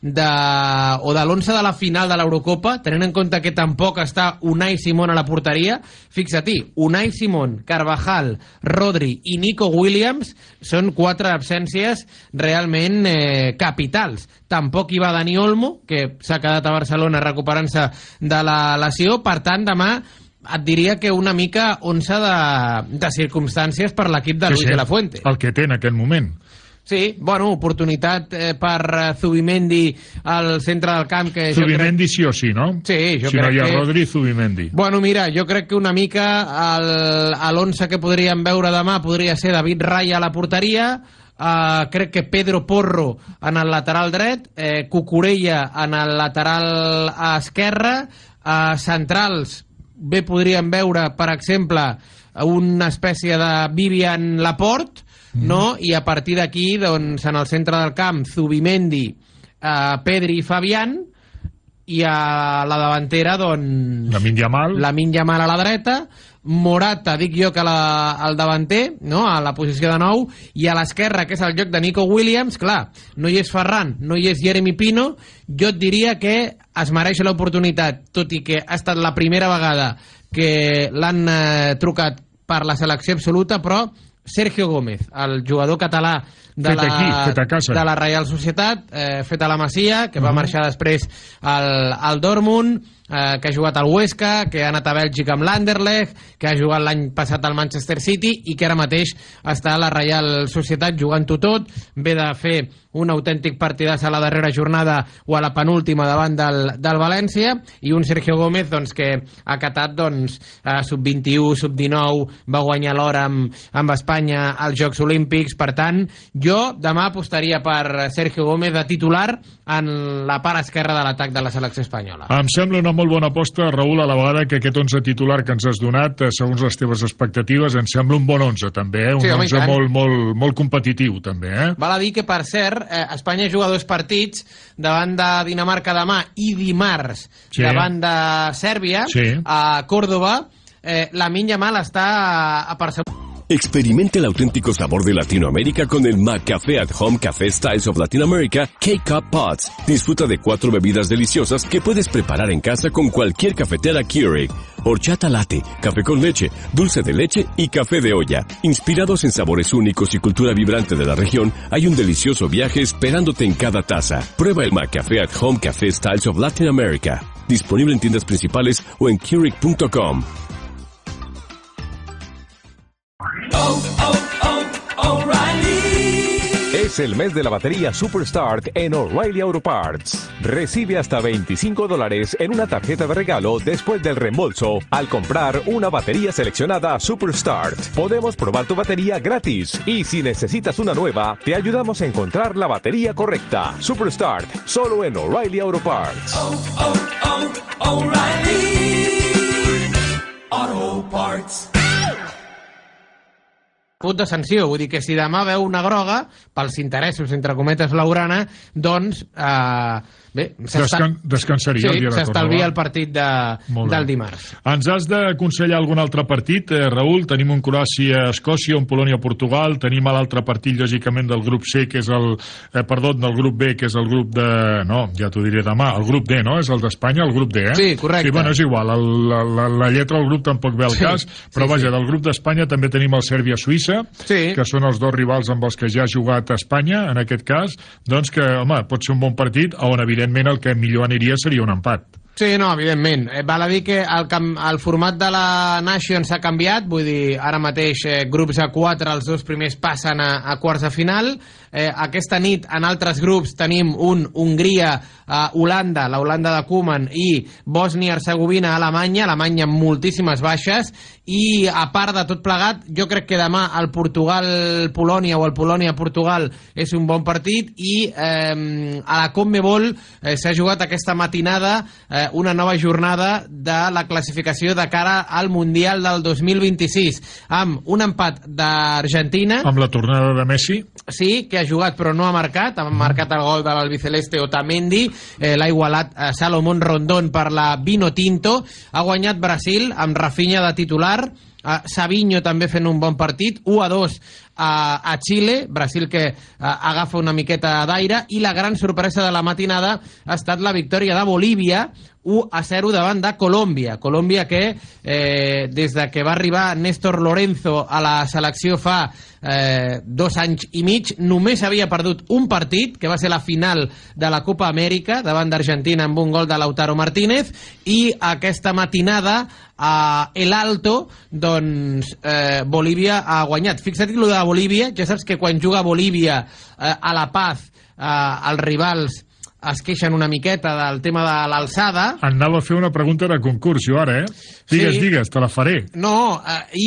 o de l'11 de la final de l'Eurocopa, tenint en compte que tampoc està Unai Simón a la porteria. Fixa-t'hi, Unai Simón, Carvajal, Rodri i Nico Williams són 4 absències realment capitals. Tampoc hi va Dani Olmo, que s'ha quedat a Barcelona recuperant-se de la lesió. Per tant, demà et diria que una mica onça de circumstàncies per l'equip de Luis de la Fuente. El que té en aquest moment. Sí, bueno, oportunitat per Zubimendi al centre del camp. Zubimendi sí o sí, no? Sí, jo crec que... Si no hi ha Rodri, Zubimendi. Bueno, mira, jo crec que una mica l'11 que podríem veure demà podria ser David Raya a la porteria, crec que Pedro Porro en el lateral dret, Cucurella en el lateral esquerre, centrals bé podríem veure, per exemple, una espècie de Vivian Laporte, no? I a partir d'aquí, doncs, en el centre del camp, Zubimendi, Pedri i Fabián, i a la davantera, doncs... Lamine Yamal a la dreta, Morata, dic jo que al davanter, no? A la posició de 9, i a l'esquerra, que és el lloc de Nico Williams, clar, no hi és Ferran, no hi és Jeremy Pino, jo et diria que es mereix l'oportunitat, tot i que ha estat la primera vegada que l'han trucat per la selecció absoluta, però Sergio Gómez, el jugador català de la Reial Societat, fet a la Masia, que va marxar després al Dortmund, que ha jugat al Huesca, que ha anat a Bèlgica amb l'Anderlecht, que ha jugat l'any passat al Manchester City i que ara mateix està a la Reial Societat jugant-ho tot, ve de fer un autèntic partidàs a la darrera jornada o a la penúltima davant del València, i un Sergio Gómez doncs, que ha acatat sub-21, sub-19, va guanyar l'or amb Espanya als Jocs Olímpics. Per tant, jo demà apostaria per Sergio Gómez de titular en la part esquerra de l'atac de la selecció espanyola. Em sembla una molt bona aposta, Raül, a la vegada que aquest 11 titular que ens has donat, segons les teves expectatives, em sembla un bon 11 també, un 11 molt competitiu també. Val a dir que, per cert, Espanya juga 2 partits davant de Dinamarca demà i dimarts davant de Sèrbia a Córdoba. Lamine Yamal està a Barcelona. Experimente el auténtico sabor de Latinoamérica con el McCafé at Home Café Styles of Latin America K-Cup Pots. Disfruta de 4 bebidas deliciosas que puedes preparar en casa con cualquier cafetera Keurig. Horchata latte, café con leche, dulce de leche y café de olla. Inspirados en sabores únicos y cultura vibrante de la región, hay un delicioso viaje esperándote en cada taza. Prueba el McCafé at Home Café Styles of Latin America. Disponible en tiendas principales o en Keurig.com. Es el mes de la batería Superstart en O'Reilly Auto Parts. Recibe hasta $25 en una tarjeta de regalo después del reembolso al comprar una batería seleccionada Superstart. Podemos probar tu batería gratis y si necesitas una nueva, te ayudamos a encontrar la batería correcta. Superstart, solo en O'Reilly Auto Parts. O'Reilly Auto Parts. Punt de sanció, vull dir que si demà veu una groga, pels interessos, entre cometes, l'Aurana, doncs, bé, descansaria el dia de torn. S'estalvia el partit del dimarts. Ens has d'aconsellar algun altre partit, Raül? Tenim un Croàcia-Escòcia, un Polònia-Portugal, tenim l'altre partit, lògicament, del grup C, que és el... del grup B, que és el grup de... No, ja t'ho diré demà. El grup D, no? És el d'Espanya, el grup D, eh? Sí, correcte. Sí, bueno, és igual. La lletra del grup tampoc ve al cas, però vaja, del grup d'Espanya també tenim el Sèrbia-Suïssa, que són els dos rivals amb els que ja ha jugat Espanya, en aquest cas, doncs que, home, pot ser un bon partit, on evidentment el que millor aniria seria un empat. Sí, no, evidentment. Val a dir que el format de la Nations s'ha canviat, vull dir, ara mateix grups a 4, els dos primers passen a quarts de final. Aquesta nit, en altres grups, tenim un Hongria-Holanda, la Holanda de Koeman, i Bòsnia-Hercegovina-Alemanya, Alemanya amb moltíssimes baixes, i a part de tot plegat, jo crec que demà el Portugal-Polònia o el Polònia-Portugal és un bon partit, i a la CONMEBOL s'ha jugat aquesta matinada una nova jornada de la classificació de cara al Mundial del 2026, amb un empat d'Argentina. Amb la tornada de Messi. Sí, que ha jugat però no ha marcat el gol de l'albiceleste Otamendi, l'ha igualat Salomón Rondón per la Vino Tinto, ha guanyat Brasil amb Rafinha de titular, Savinho també fent un bon partit, 1-2 a Xile, Brasil que agafa una miqueta d'aire, i la gran sorpresa de la matinada ha estat la victòria de Bolívia, 1-0 davant de Colòmbia. Colòmbia que des de que va arribar Néstor Lorenzo a la selecció fa 2 anys i mig, només havia perdut un partit, que va ser la final de la Copa Amèrica davant d'Argentina amb un gol de Lautaro Martínez, i aquesta matinada a El Alto, doncs Bolívia ha guanyat. Fixa't lo de Bolívia, ja saps que quan juga Bolívia a La Paz, els rivals es queixen una miqueta del tema de l'alçada. Anava a fer una pregunta de concurs, jo ara, Digues, te la faré. No,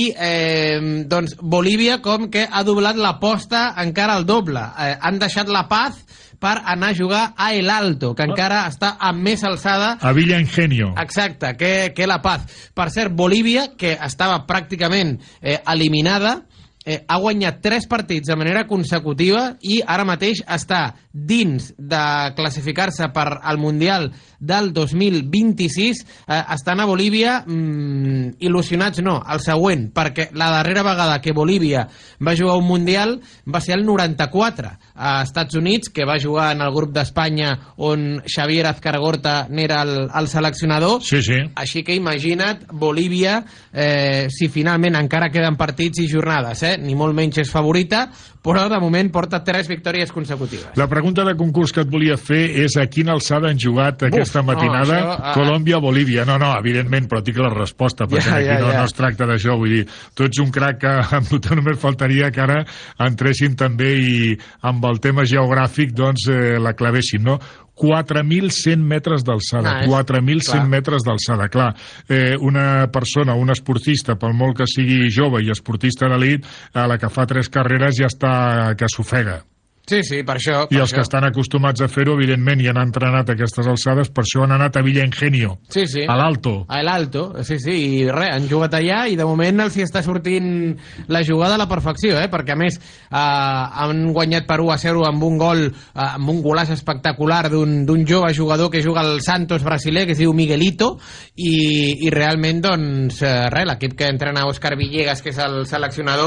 doncs Bolívia com que ha doblat l'aposta encara al doble. Han deixat La Paz per anar a jugar a El Alto, que encara està amb més alçada. A Villa Ingenio. Exacte, que La Paz. Per cert, Bolívia, que estava pràcticament eliminada, ha guanyat 3 partits de manera consecutiva i ara mateix està dins de classificar-se per al Mundial del 2026. Estan a Bolívia il·lusionats, no, el següent, perquè la darrera vegada que Bolívia va jugar un Mundial va ser el 94 a Estats Units, que va jugar en el grup d'Espanya on Xavier Azcargorta n'era el seleccionador. Sí. Així que imagina't Bolívia, si finalment encara queden partits i jornades, ni molt menys és favorita, però de moment porta 3 victòries consecutives. La pregunta de concurs que et volia fer és a quina alçada han jugat aquesta matinada Colòmbia-Bolívia. No, evidentment, però tinc la resposta, perquè aquí no es tracta d'això, vull dir, tu ets un crac que amb tu només faltaria que ara entressin també i amb el tema geogràfic doncs la clavessin, no? 4.100 metres d'alçada, 4.100 metres d'alçada, clar. Una persona, un esportista, pel molt que sigui jove i esportista d'elit, a la que fa 3 carreres ja està que s'ofega. Sí, per això. I els que estan acostumats a fer-ho, evidentment, i han entrenat a aquestes alçades, per això han anat a Villa Ingenio. Sí. A l'Alto. A l'Alto, sí, i res, han jugat allà i de moment els hi està sortint la jugada a la perfecció, perquè a més han guanyat per 1-0 amb un gol, amb un golaç espectacular d'un jove jugador que juga al Santos brasiler, que es diu Miguelito, i realment, doncs, res, l'equip que entrena Òscar Villegas, que és el seleccionador,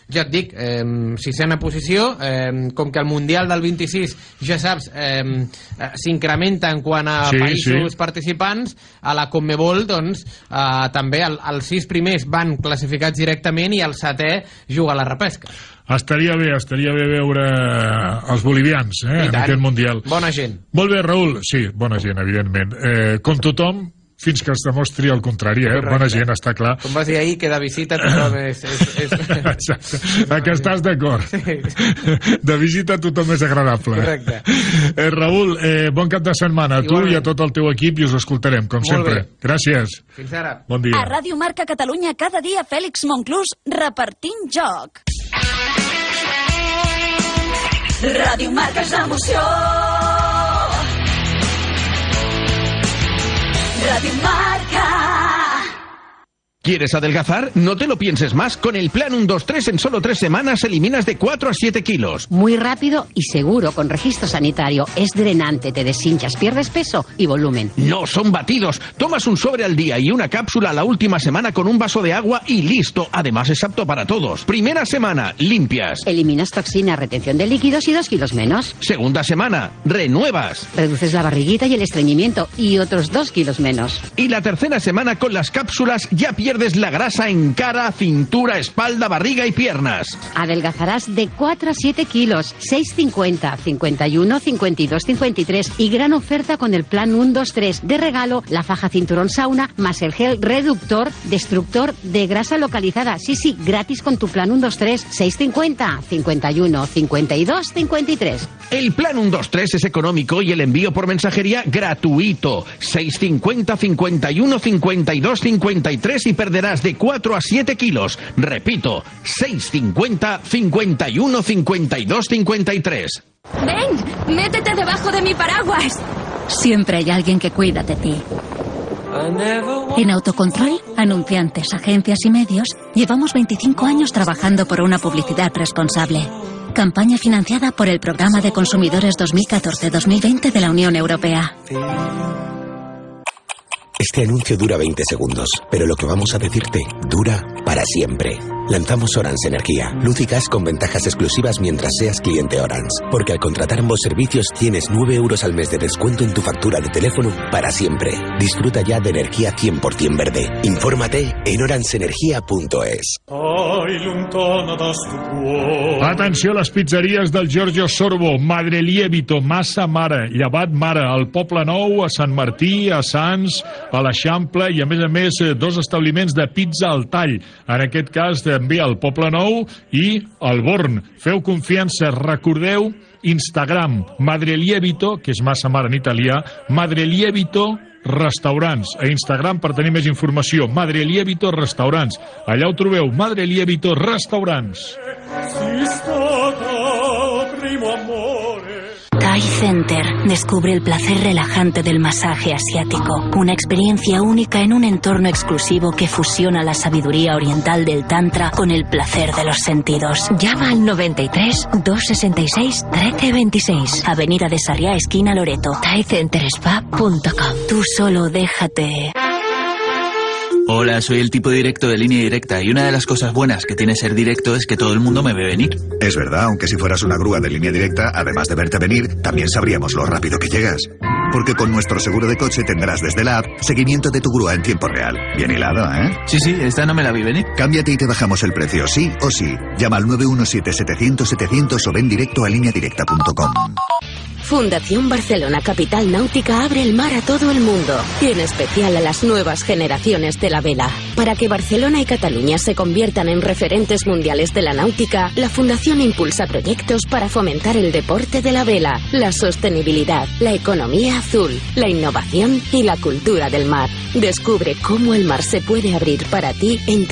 ja et dic, sisena posició, com que el Mundial del 26, ja saps, s'incrementa en quant a països participants, a la Conmebol, doncs, també els 6 primers van classificats directament i el 7è juga a la repesca. Estaria bé veure els bolivians en aquest Mundial. Bona gent. Molt bé, Raül. Sí, bona gent, evidentment. Com tothom, fins que es demostri el contrari, bona gent, està clar. Com vas dir ahir, que de visita tothom és... Exacte, que estàs d'acord. De visita tothom és agradable. Correcte. Raül, bon cap de setmana a tu i a tot el teu equip, i us escoltarem, com sempre. Gràcies. Fins ara. Bon dia. A Ràdio Marca Catalunya, cada dia Fèlix Monclús repartint joc. Ràdio Marca és l'emoció. Radio Marca. ¿Quieres adelgazar? No te lo pienses más. Con el plan 1-2-3 en solo 3 semanas eliminas de 4 a 7 kilos. Muy rápido y seguro con registro sanitario. Es drenante, te deshinchas, pierdes peso y volumen. No, son batidos. Tomas un sobre al día y una cápsula la última semana con un vaso de agua y listo. Además es apto para todos. Primera semana, limpias. Eliminas toxinas, retención de líquidos y 2 kilos menos. Segunda semana, renuevas. Reduces la barriguita y el estreñimiento y otros 2 kilos menos. Y la tercera semana con las cápsulas ya pierdes la grasa en cara, cintura, espalda, barriga y piernas. Adelgazarás de 4 a 7 kilos, 6,50, 51, 52, 53 y gran oferta con el plan 1-2-3. De regalo, la faja cinturón sauna más el gel reductor, destructor de grasa localizada. Sí, gratis con tu plan 1-2-3, 6,50, 51, 52, 53. El plan 1-2-3 es económico y el envío por mensajería gratuito. 6,50, 51, 52, 53 y perderás de 4 a 7 kilos. Repito, 6,50, 51, 52, 53. ¡Ven! ¡Métete debajo de mi paraguas! Siempre hay alguien que cuida de ti. En Autocontrol, anunciantes, agencias y medios, llevamos 25 años trabajando por una publicidad responsable. Campaña financiada por el Programa de Consumidores 2014-2020 de la Unión Europea. Este anuncio dura 20 segundos, pero lo que vamos a decirte dura para siempre. Lanzamos Orange Energía, luz y gas con ventajas exclusivas mientras seas cliente Orange. Porque al contratar ambos servicios tienes 9 euros al mes de descuento en tu factura de teléfono para siempre. Disfruta ya de energía 100% verde. Infórmate en orangeenergia.es. Atenció a les pizzeries del Giorgio Sorbo, Madrelievito, Massa Mare, Llevat Mare, al Poble Nou, a Sant Martí, a Sants, a l'Eixample i a més 2 establiments de pizza al tall. En aquest cas també al Poble Nou i al Born. Feu confiança, recordeu Instagram, Madrelievito, que és Massa Mare en italià, Madrelievito Restaurants. A Instagram per tenir més informació, Madrelievito Restaurants. Allà ho trobeu, Madrelievito Restaurants. Thai Center. Descubre el placer relajante del masaje asiático. Una experiencia única en un entorno exclusivo que fusiona la sabiduría oriental del Tantra con el placer de los sentidos. Llama al 93 266 1326. Avenida de Sarriá, esquina Loreto. thaicenterspa.com. Tú solo déjate. Hola, soy el tipo directo de Línea Directa y una de las cosas buenas que tiene ser directo es que todo el mundo me ve venir. Es verdad, aunque si fueras una grúa de Línea Directa, además de verte venir, también sabríamos lo rápido que llegas. Porque con nuestro seguro de coche tendrás desde la app seguimiento de tu grúa en tiempo real. Bien hilado, ¿eh? Sí, esta no me la vi venir. Cámbiate y te bajamos el precio, sí o sí. Llama al 917-700-700 o ven directo a lineadirecta.com. Fundación Barcelona Capital Náutica abre el mar a todo el mundo y en especial a las nuevas generaciones de la vela. Para que Barcelona y Cataluña se conviertan en referentes mundiales de la náutica, la Fundación impulsa proyectos para fomentar el deporte de la vela, la sostenibilidad, la economía azul, la innovación y la cultura del mar. Descubre cómo el mar se puede abrir para ti en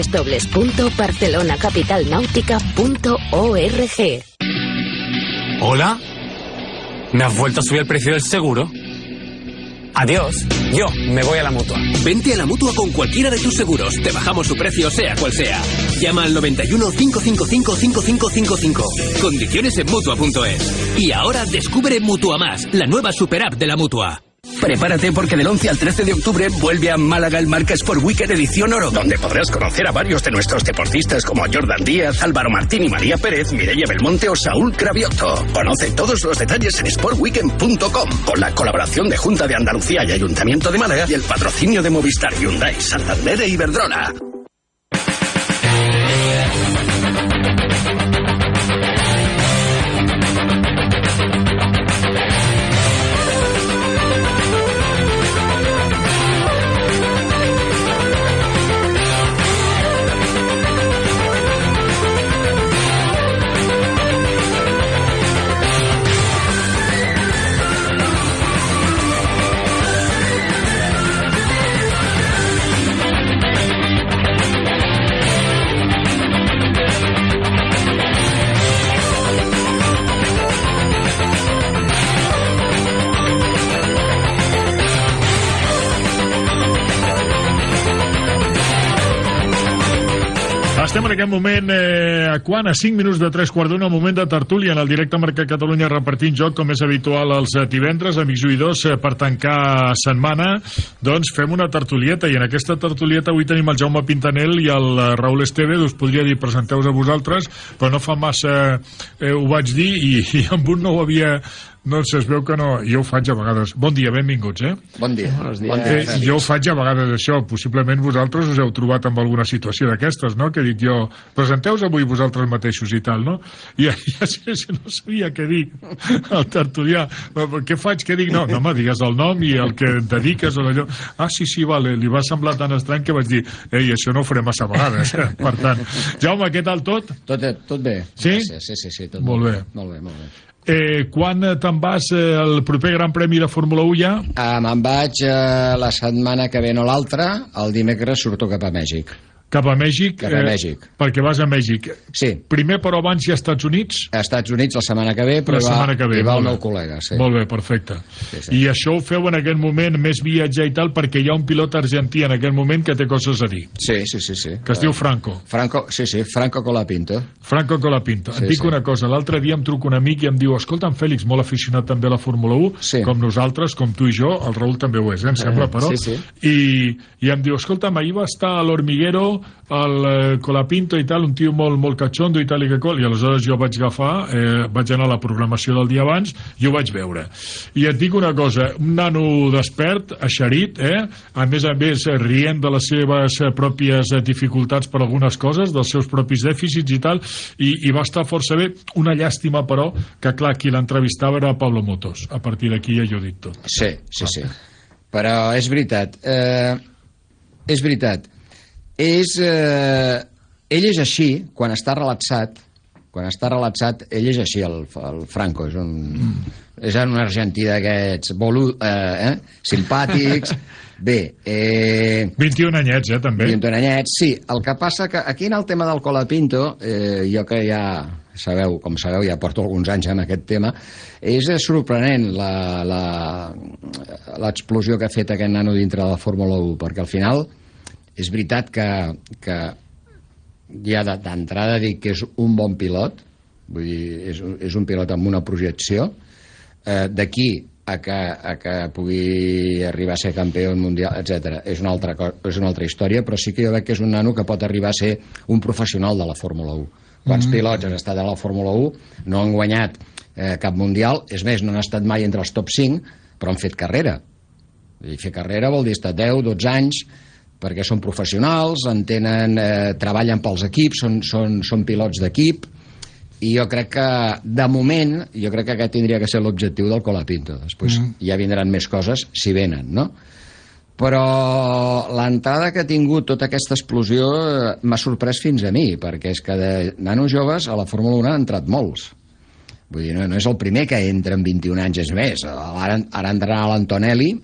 www.barcelonacapitalnautica.org. ¿Hola? ¿Me has vuelto a subir el precio del seguro? Adiós, yo me voy a la Mutua. Vente a la Mutua con cualquiera de tus seguros. Te bajamos su precio sea cual sea. Llama al 91 555 5555. Condiciones en Mutua.es. Y ahora descubre Mutua Más, la nueva super app de la Mutua. Prepárate porque del 11 al 13 de octubre vuelve a Málaga el Marca Sport Weekend edición oro, donde podrás conocer a varios de nuestros deportistas como Jordan Díaz, Álvaro Martín y María Pérez, Mireia Belmonte o Saúl Cravioto. Conoce todos los detalles en sportweekend.com, con la colaboración de Junta de Andalucía y Ayuntamiento de Málaga y el patrocinio de Movistar, Hyundai, Santander e Iberdrola. Estem en aquest moment a 5 minuts de 3:15, moment de tertúlia en el directe Marca Catalunya repartint joc, com és habitual els divendres, amics oïdors, per tancar setmana. Doncs fem una tertulieta, i en aquesta tertulieta avui tenim el Jaume Pintanel i el Raül Esteve. Us podria dir, presenteu-vos a vosaltres, però no fa massa ho vaig dir i amb un no ho havia... No, es veu que no, jo ho faig a vegades. Bon dia, benvinguts, Bon dia. Jo ho faig a vegades això, possiblement vosaltres us heu trobat amb alguna situació d'aquestes, no? Que dic jo, presenteu-vos avui vosaltres mateixos i tal, no? I ja no sabia què dir al tertulià. Què faig, què dic? No, me digues el nom i el que et dediques o allò. Sí, vale, li va semblar tan estrany que vaig dir, ei, això no ho faré massa vegades. Per tant, Jaume, què tal tot? Tot bé. Sí? Sí, tot molt bé. Molt bé. Quan te'n vas al proper Gran Premi de Fórmula 1 ja? Me'n vaig la setmana que ve, no l'altra. El dimecres surto cap a Mèxic. Cap a Mèxic? Cap a Mèxic. Perquè vas a Mèxic. Sí. Primer, però, abans hi ha Estats Units? A Estats Units la setmana que ve, però hi va el meu col·lega. Sí. Molt bé, perfecte. Sí. I això ho feu en aquest moment, més viatjar i tal, perquè hi ha un pilot argentí en aquest moment que té coses a dir. Sí. Que es diu Franco. Franco Colapinto. Franco Colapinto. Et dic una cosa, l'altre dia em truca un amic i em diu, escolta, en Fèlix, molt aficionat també a la Fórmula 1, com nosaltres, com tu i jo, el Raül també ho és, em sembla, però. Sí. I em diu, escolta, ahir va estar a l'Hormiguero, el Colapinto i tal, un tio molt catxondo i tal i que col, i aleshores jo vaig agafar, vaig anar a la programació del dia abans i ho vaig veure. I et dic una cosa, un nano despert, eixerit, a més rient de les seves pròpies dificultats per algunes coses, dels seus propis dèficits i tal, i va estar força bé. Una llàstima, però, que clar, qui l'entrevistava era Pablo Motos. A partir d'aquí ja jo ho dic tot. Sí. Però és veritat. Ell és així quan està relaxat. Ell és així, el Franco. És un argentí d'aquests simpàtics. Bé. 21 anyets, també. 21 anyets, sí. El que passa que aquí en el tema del Colapinto, jo que ja sabeu, ja porto alguns anys en aquest tema, és sorprenent l'explosió que ha fet aquest nano dintre de la Fórmula 1, perquè al final és veritat que ja d'entrada dic que és un bon pilot, vull dir, és un pilot amb una projecció, d'aquí a que pugui arribar a ser campió mundial, etc. És una altra història, però sí que jo veig que és un nano que pot arribar a ser un professional de la Fórmula 1. Quants pilots han estat a la Fórmula 1, no han guanyat cap mundial, és més, no han estat mai entre els top 5, però han fet carrera. I fer carrera vol dir estar 10-12 anys, perquè són professionals, treballen pels equips, són pilots d'equip, i jo crec que, de moment, aquest tindria que ser l'objectiu del Colapinto. Després ja vindran més coses, si venen, no? Però l'entrada que ha tingut tota aquesta explosió m'ha sorprès fins a mi, perquè és que de nanos joves a la Fórmula 1 han entrat molts. Vull dir, no és el primer que entra amb 21 anys, és més. Ara entrarà l'Antonelli,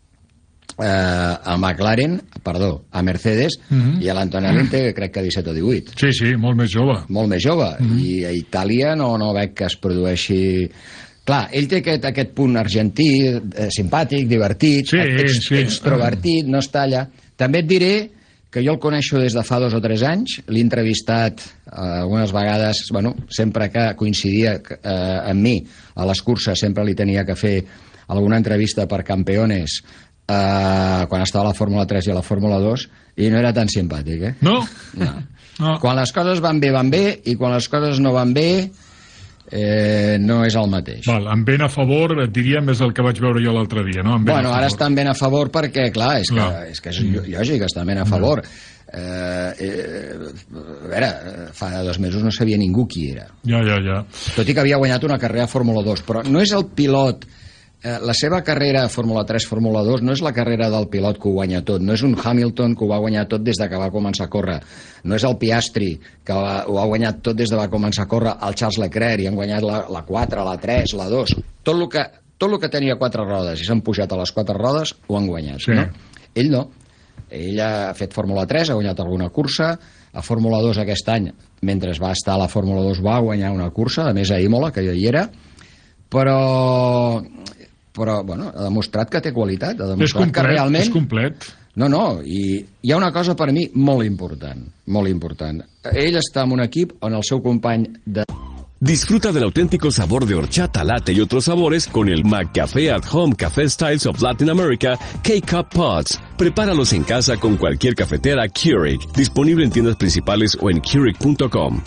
a McLaren, a Mercedes, i a l'Antonelli té crec que 17 o 18. Sí, molt més jove. Molt més jove, i a Itàlia no veig que es produeixi... Clar, ell té aquest punt argentí, simpàtic, divertit, extrovertit, no es talla. També et diré que jo el coneixo des de fa 2 o 3 anys, l'he entrevistat algunes vegades, sempre que coincidia amb mi a les curses, sempre li tenia que fer alguna entrevista per Campeones quan estava a la Fórmula 3 i a la Fórmula 2 i no era tan simpàtic, eh? No? No. Quan les coses van bé, i quan les coses no van bé no és el mateix. Val, amb ben a favor, et diríem, és el que vaig veure jo l'altre dia, no? Bueno, ara estan ben a favor perquè, clar, és que és lògic, estan ben a favor. A veure, fa 2 mesos no sabia ningú qui era. Ja. Tot i que havia guanyat una carrera a Fórmula 2, però no és el pilot... La seva carrera a Fórmula 3, Fórmula 2 no és la carrera del pilot que ho guanya tot, no és un Hamilton que ho va guanyar tot des que va començar a córrer, no és el Piastri que ho ha guanyat tot des que va començar a córrer, el Charles Leclerc, i han guanyat la 4, la 3, la 2, tot el que tenia 4 rodes i s'han pujat a les 4 rodes ho han guanyat, sí. No? Ell no, ell ha fet Fórmula 3, ha guanyat alguna cursa, a Fórmula 2 aquest any, mentre va estar a la Fórmula 2 va guanyar una cursa, a més a Imola, que jo hi era, però bueno, ha demostrat que té qualitat, ha demostrat que realment... És complet. No, i hi ha una cosa per mi molt important. Ell està en un equip on el seu company de... Disfruta del auténtico sabor de horchata, latte y otros sabores con el McCafé at Home Café Styles of Latin America K-Cup Pods. Prepáralos en casa con cualquier cafetera Keurig. Disponible en tiendas principales o en Keurig.com.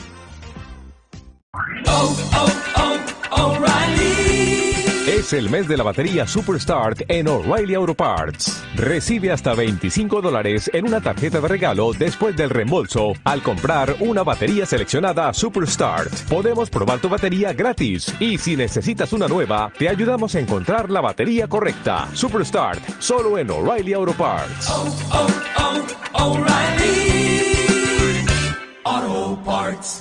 Es el mes de la batería Superstart en O'Reilly Auto Parts. Recibe hasta $25 en una tarjeta de regalo después del reembolso al comprar una batería seleccionada Superstart. Podemos probar tu batería gratis y si necesitas una nueva, te ayudamos a encontrar la batería correcta. Superstart, solo en O'Reilly Auto Parts. O'Reilly Auto Parts.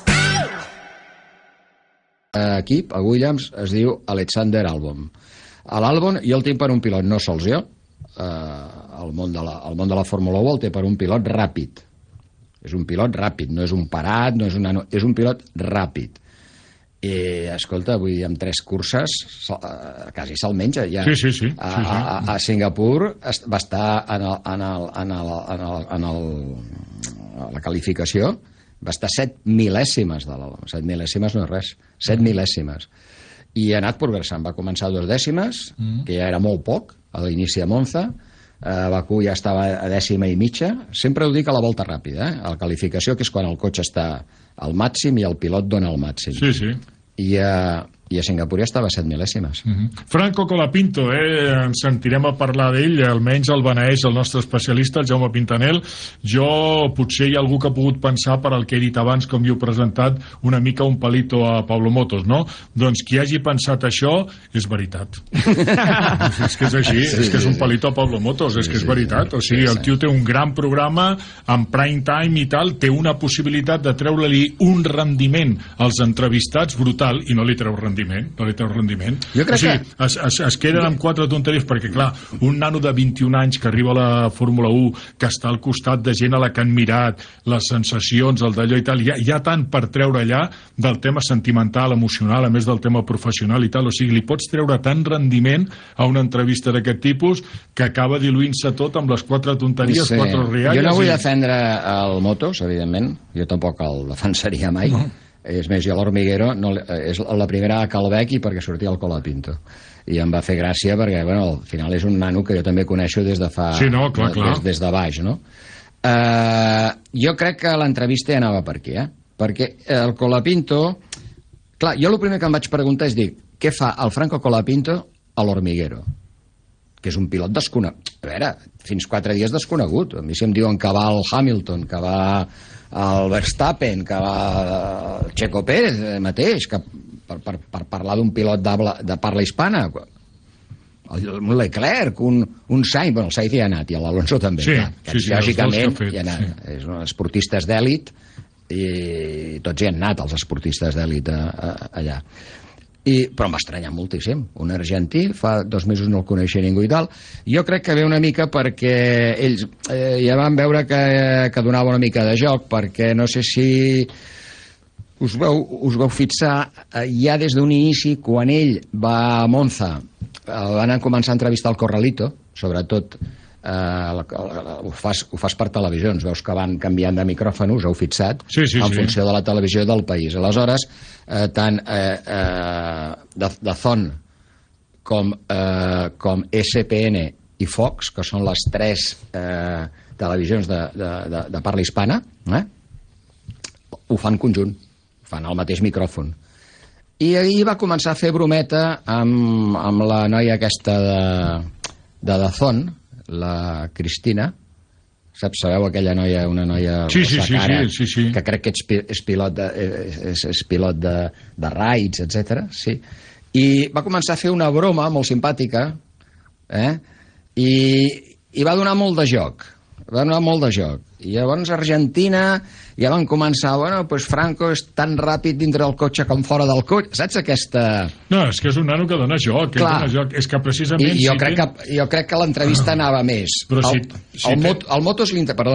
Equip a Williams es diu Alexander Albon. A l'Albon jo el tinc per un pilot, no sols jo, el món de la Fórmula 1 el té per un pilot ràpid. És un pilot ràpid, no és un parat, és un pilot ràpid. I, escolta, vull dir, amb 3 curses quasi se'l menja. Ja. Sí. A Singapur va estar en la qualificació, va estar 7 mil·lèsimes de l'Albon. 7 mil·lèsimes no és res, 7 mil·lèsimes. I ha anat progressant, va començar a 2 dècimes, que ja era molt poc, a l'inici de Monza, a Bakú ja estava a 10,5. Sempre ho dic a la volta ràpida, a la qualificació, que és quan el cotxe està al màxim i el pilot dona el màxim. Sí. I a Singapur ja estava a 7 mil·lèsimes. Franco Colapinto, ens sentirem a parlar d'ell, almenys el beneeix el nostre especialista, el Jaume Pintanel. Jo, potser hi ha algú que ha pogut pensar, per al que he dit abans, com jo he presentat, una mica un palito a Pablo Motos, no? Doncs qui hagi pensat això, és veritat. És que és així, és que és un palito a Pablo Motos, és que és veritat. O sigui, el tio té un gran programa, en prime time i tal, té una possibilitat de treure-li un rendiment als entrevistats brutal, i no li treu rendiment. Jo crec que... Es queden amb 4 tonteries, perquè, clar, un nano de 21 anys que arriba a la Fórmula 1, que està al costat de gent a la que han mirat, les sensacions, el d'allò i tal, hi ha tant per treure allà del tema sentimental, emocional, a més del tema professional i tal, o sigui, li pots treure tant rendiment a una entrevista d'aquest tipus que acaba diluint-se tot amb les 4 tonteries, 4 rialles... Jo no vull defendre el Motos, evidentment, jo tampoc el defensaria mai, és més, jo l'Hormiguero és la primera que el veig i perquè sortia el Colapinto, i em va fer gràcia perquè, bueno, al final és un nano que jo també coneixo des de fa... Sí, no, clar. Des de baix, no? Jo crec que l'entrevista ja anava per aquí, perquè el Colapinto... Clar, jo el primer que em vaig preguntar és dir, què fa el Franco Colapinto a l'Hormiguero? Que és un pilot desconegut. A veure, fins 4 dies desconegut. A mi si em diuen que va el Hamilton, que va el Verstappen, que va el Checo Pérez mateix, que per parlar d'un pilot de parla hispana, un Leclerc, un Sainz, bueno, el Sainz hi ha anat, i l'Alonso també, lògicament hi ha anat, és un esportistes d'èlit, i tots hi han anat, els esportistes d'èlit allà. Però em va estranyar moltíssim. Un argentí, fa 2 mesos no el coneixia ningú i tal. Jo crec que ve una mica perquè ells ja van veure que donava una mica de joc, perquè no sé si us veu fixar, ja des d'un inici, quan ell va a Monza, van començar a entrevistar el Corralito, sobretot ho fas per televisions, veus que van canviant de micròfon, us heu fixat, en funció de la televisió del país. Aleshores, tant de Zon com ESPN i Fox, que són les 3 televisions de parla hispana, ho fan conjunt, fan el mateix micròfon. I ahir va començar a fer brometa amb la noia aquesta de Dazón, la Cristina. Sabeu aquella noia, una noia sí, que crec que és pilot de raids, etc. Sí. I va començar a fer una broma molt simpàtica, i va donar molt de joc. I llavors Argentina ja van començar, Franco és tan ràpid dintre del cotxe com fora del cotxe. Saps aquesta... No, és que és un nano que dona joc. És que precisament... Jo crec que l'entrevista anava més. Al Motos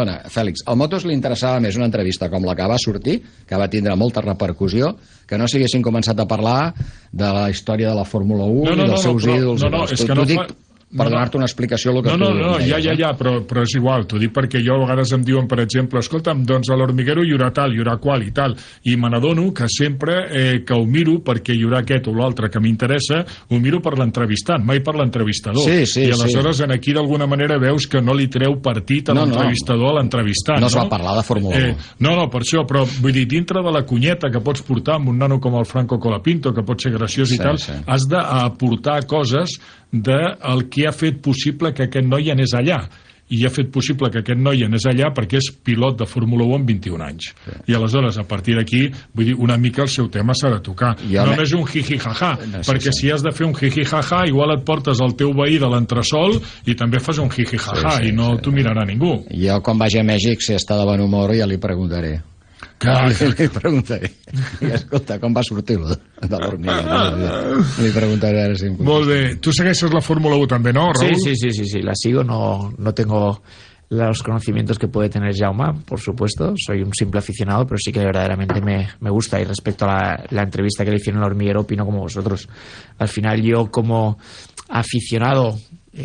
li interessava més una entrevista com la que va sortir, que va tindre molta repercussió, que no s'haguessin començat a parlar de la història de la Fórmula 1 i dels seus ídols. És que no fa... Per donar-te una explicació el que però és igual, t'ho dic perquè jo a vegades em diuen, per exemple, escolta'm, doncs a l'Hormiguero hi haurà tal, hi haurà qual i tal, i me n'adono que sempre que ho miro perquè hi haurà aquest o l'altre que m'interessa, ho miro per l'entrevistant, mai per l'entrevistador. I aleshores aquí d'alguna manera veus que no li treu partit a l'entrevistador a l'entrevistant. No es va parlar de Fórmula 1. No, per això, però vull dir, dintre de la cunyeta que pots portar amb un nano com el Franco Colapinto, que pot ser graciós i tal, has d'aportar coses del que ha fet possible que aquest noi anés allà. I ha fet possible que aquest noi anés allà perquè és pilot de Fórmula 1 amb 21 anys. I aleshores, a partir d'aquí, vull dir, una mica el seu tema s'ha de tocar. No només un jiji-jaja, perquè si has de fer un jiji-jaja, igual et portes el teu veí de l'entresol i també fas un jiji-jaja i no t'ho mirarà ningú. Jo, quan vagi a Mèxic, si està de bon humor, ja li preguntaré. Li preguntaré. Escolta, com va sortir de l'Hormiguero? Li preguntaré. Molt bé. Tu segueixes la Fórmula 1 també, ¿no, Raúl? Sí, la sigo. No tengo los conocimientos que puede tener Jaume, por supuesto. Soy un simple aficionado, pero sí que verdaderamente me gusta. Y respecto a la entrevista que le hicieron al Hormiguero, opino como vosotros. Al final yo, como aficionado...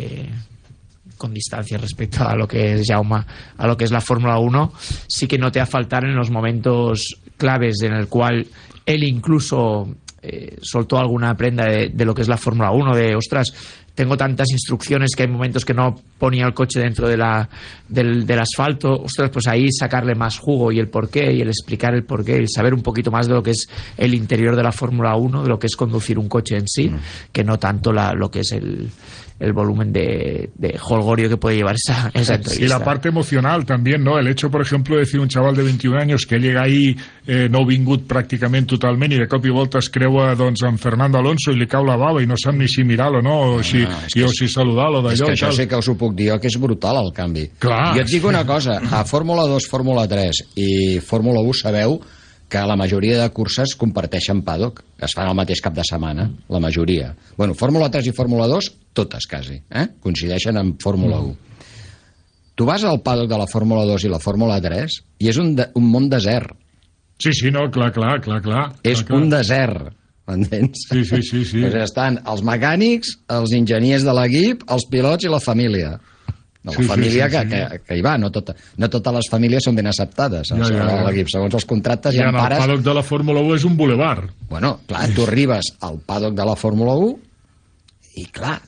con distancia respecto a lo que es Jaume, a lo que es la Fórmula 1, sí que noté a faltar en los momentos claves en el cual él incluso soltó alguna prenda de lo que es la Fórmula 1, de ostras, tengo tantas instrucciones que hay momentos que no ponía el coche dentro del asfalto, ostras, pues ahí sacarle más jugo y el porqué, y el explicar el porqué, el saber un poquito más de lo que es el interior de la Fórmula 1, de lo que es conducir un coche en sí, que no tanto lo que es el volumen de jolgorio que puede llevar esa entrevista. Y la parte emocional también, ¿no? El hecho, por ejemplo, de decir un chaval de 21 años que llega ahí nouvingut pràcticament totalment i de cop i volta es creua doncs, amb Fernando Alonso i li cau la bava i no sap ni si mirar-lo, no? O si saludar-lo d'allò. És que això sí que us ho puc dir, que és brutal el canvi. Clar. Jo et dic una cosa, a Fórmula 2, Fórmula 3 i Fórmula 1 sabeu que la majoria de curses comparteixen paddock, es fan el mateix cap de setmana, la majoria. Bueno, Fórmula 3 i Fórmula 2, totes quasi, coincideixen amb Fórmula 1. Tu vas al paddock de la Fórmula 2 i la Fórmula 3 i és un món desert. Sí, no, clar. És un desert, m'entens? Sí. Estan els mecànics, els enginyers de l'equip, els pilots i la família. La família que hi va, no totes les famílies són ben acceptades a l'equip, segons els contractes hi ha pares... El paddock de la Fórmula 1 és un bulevard. Bueno, clar, tu arribes al paddock de la Fórmula 1 i clar,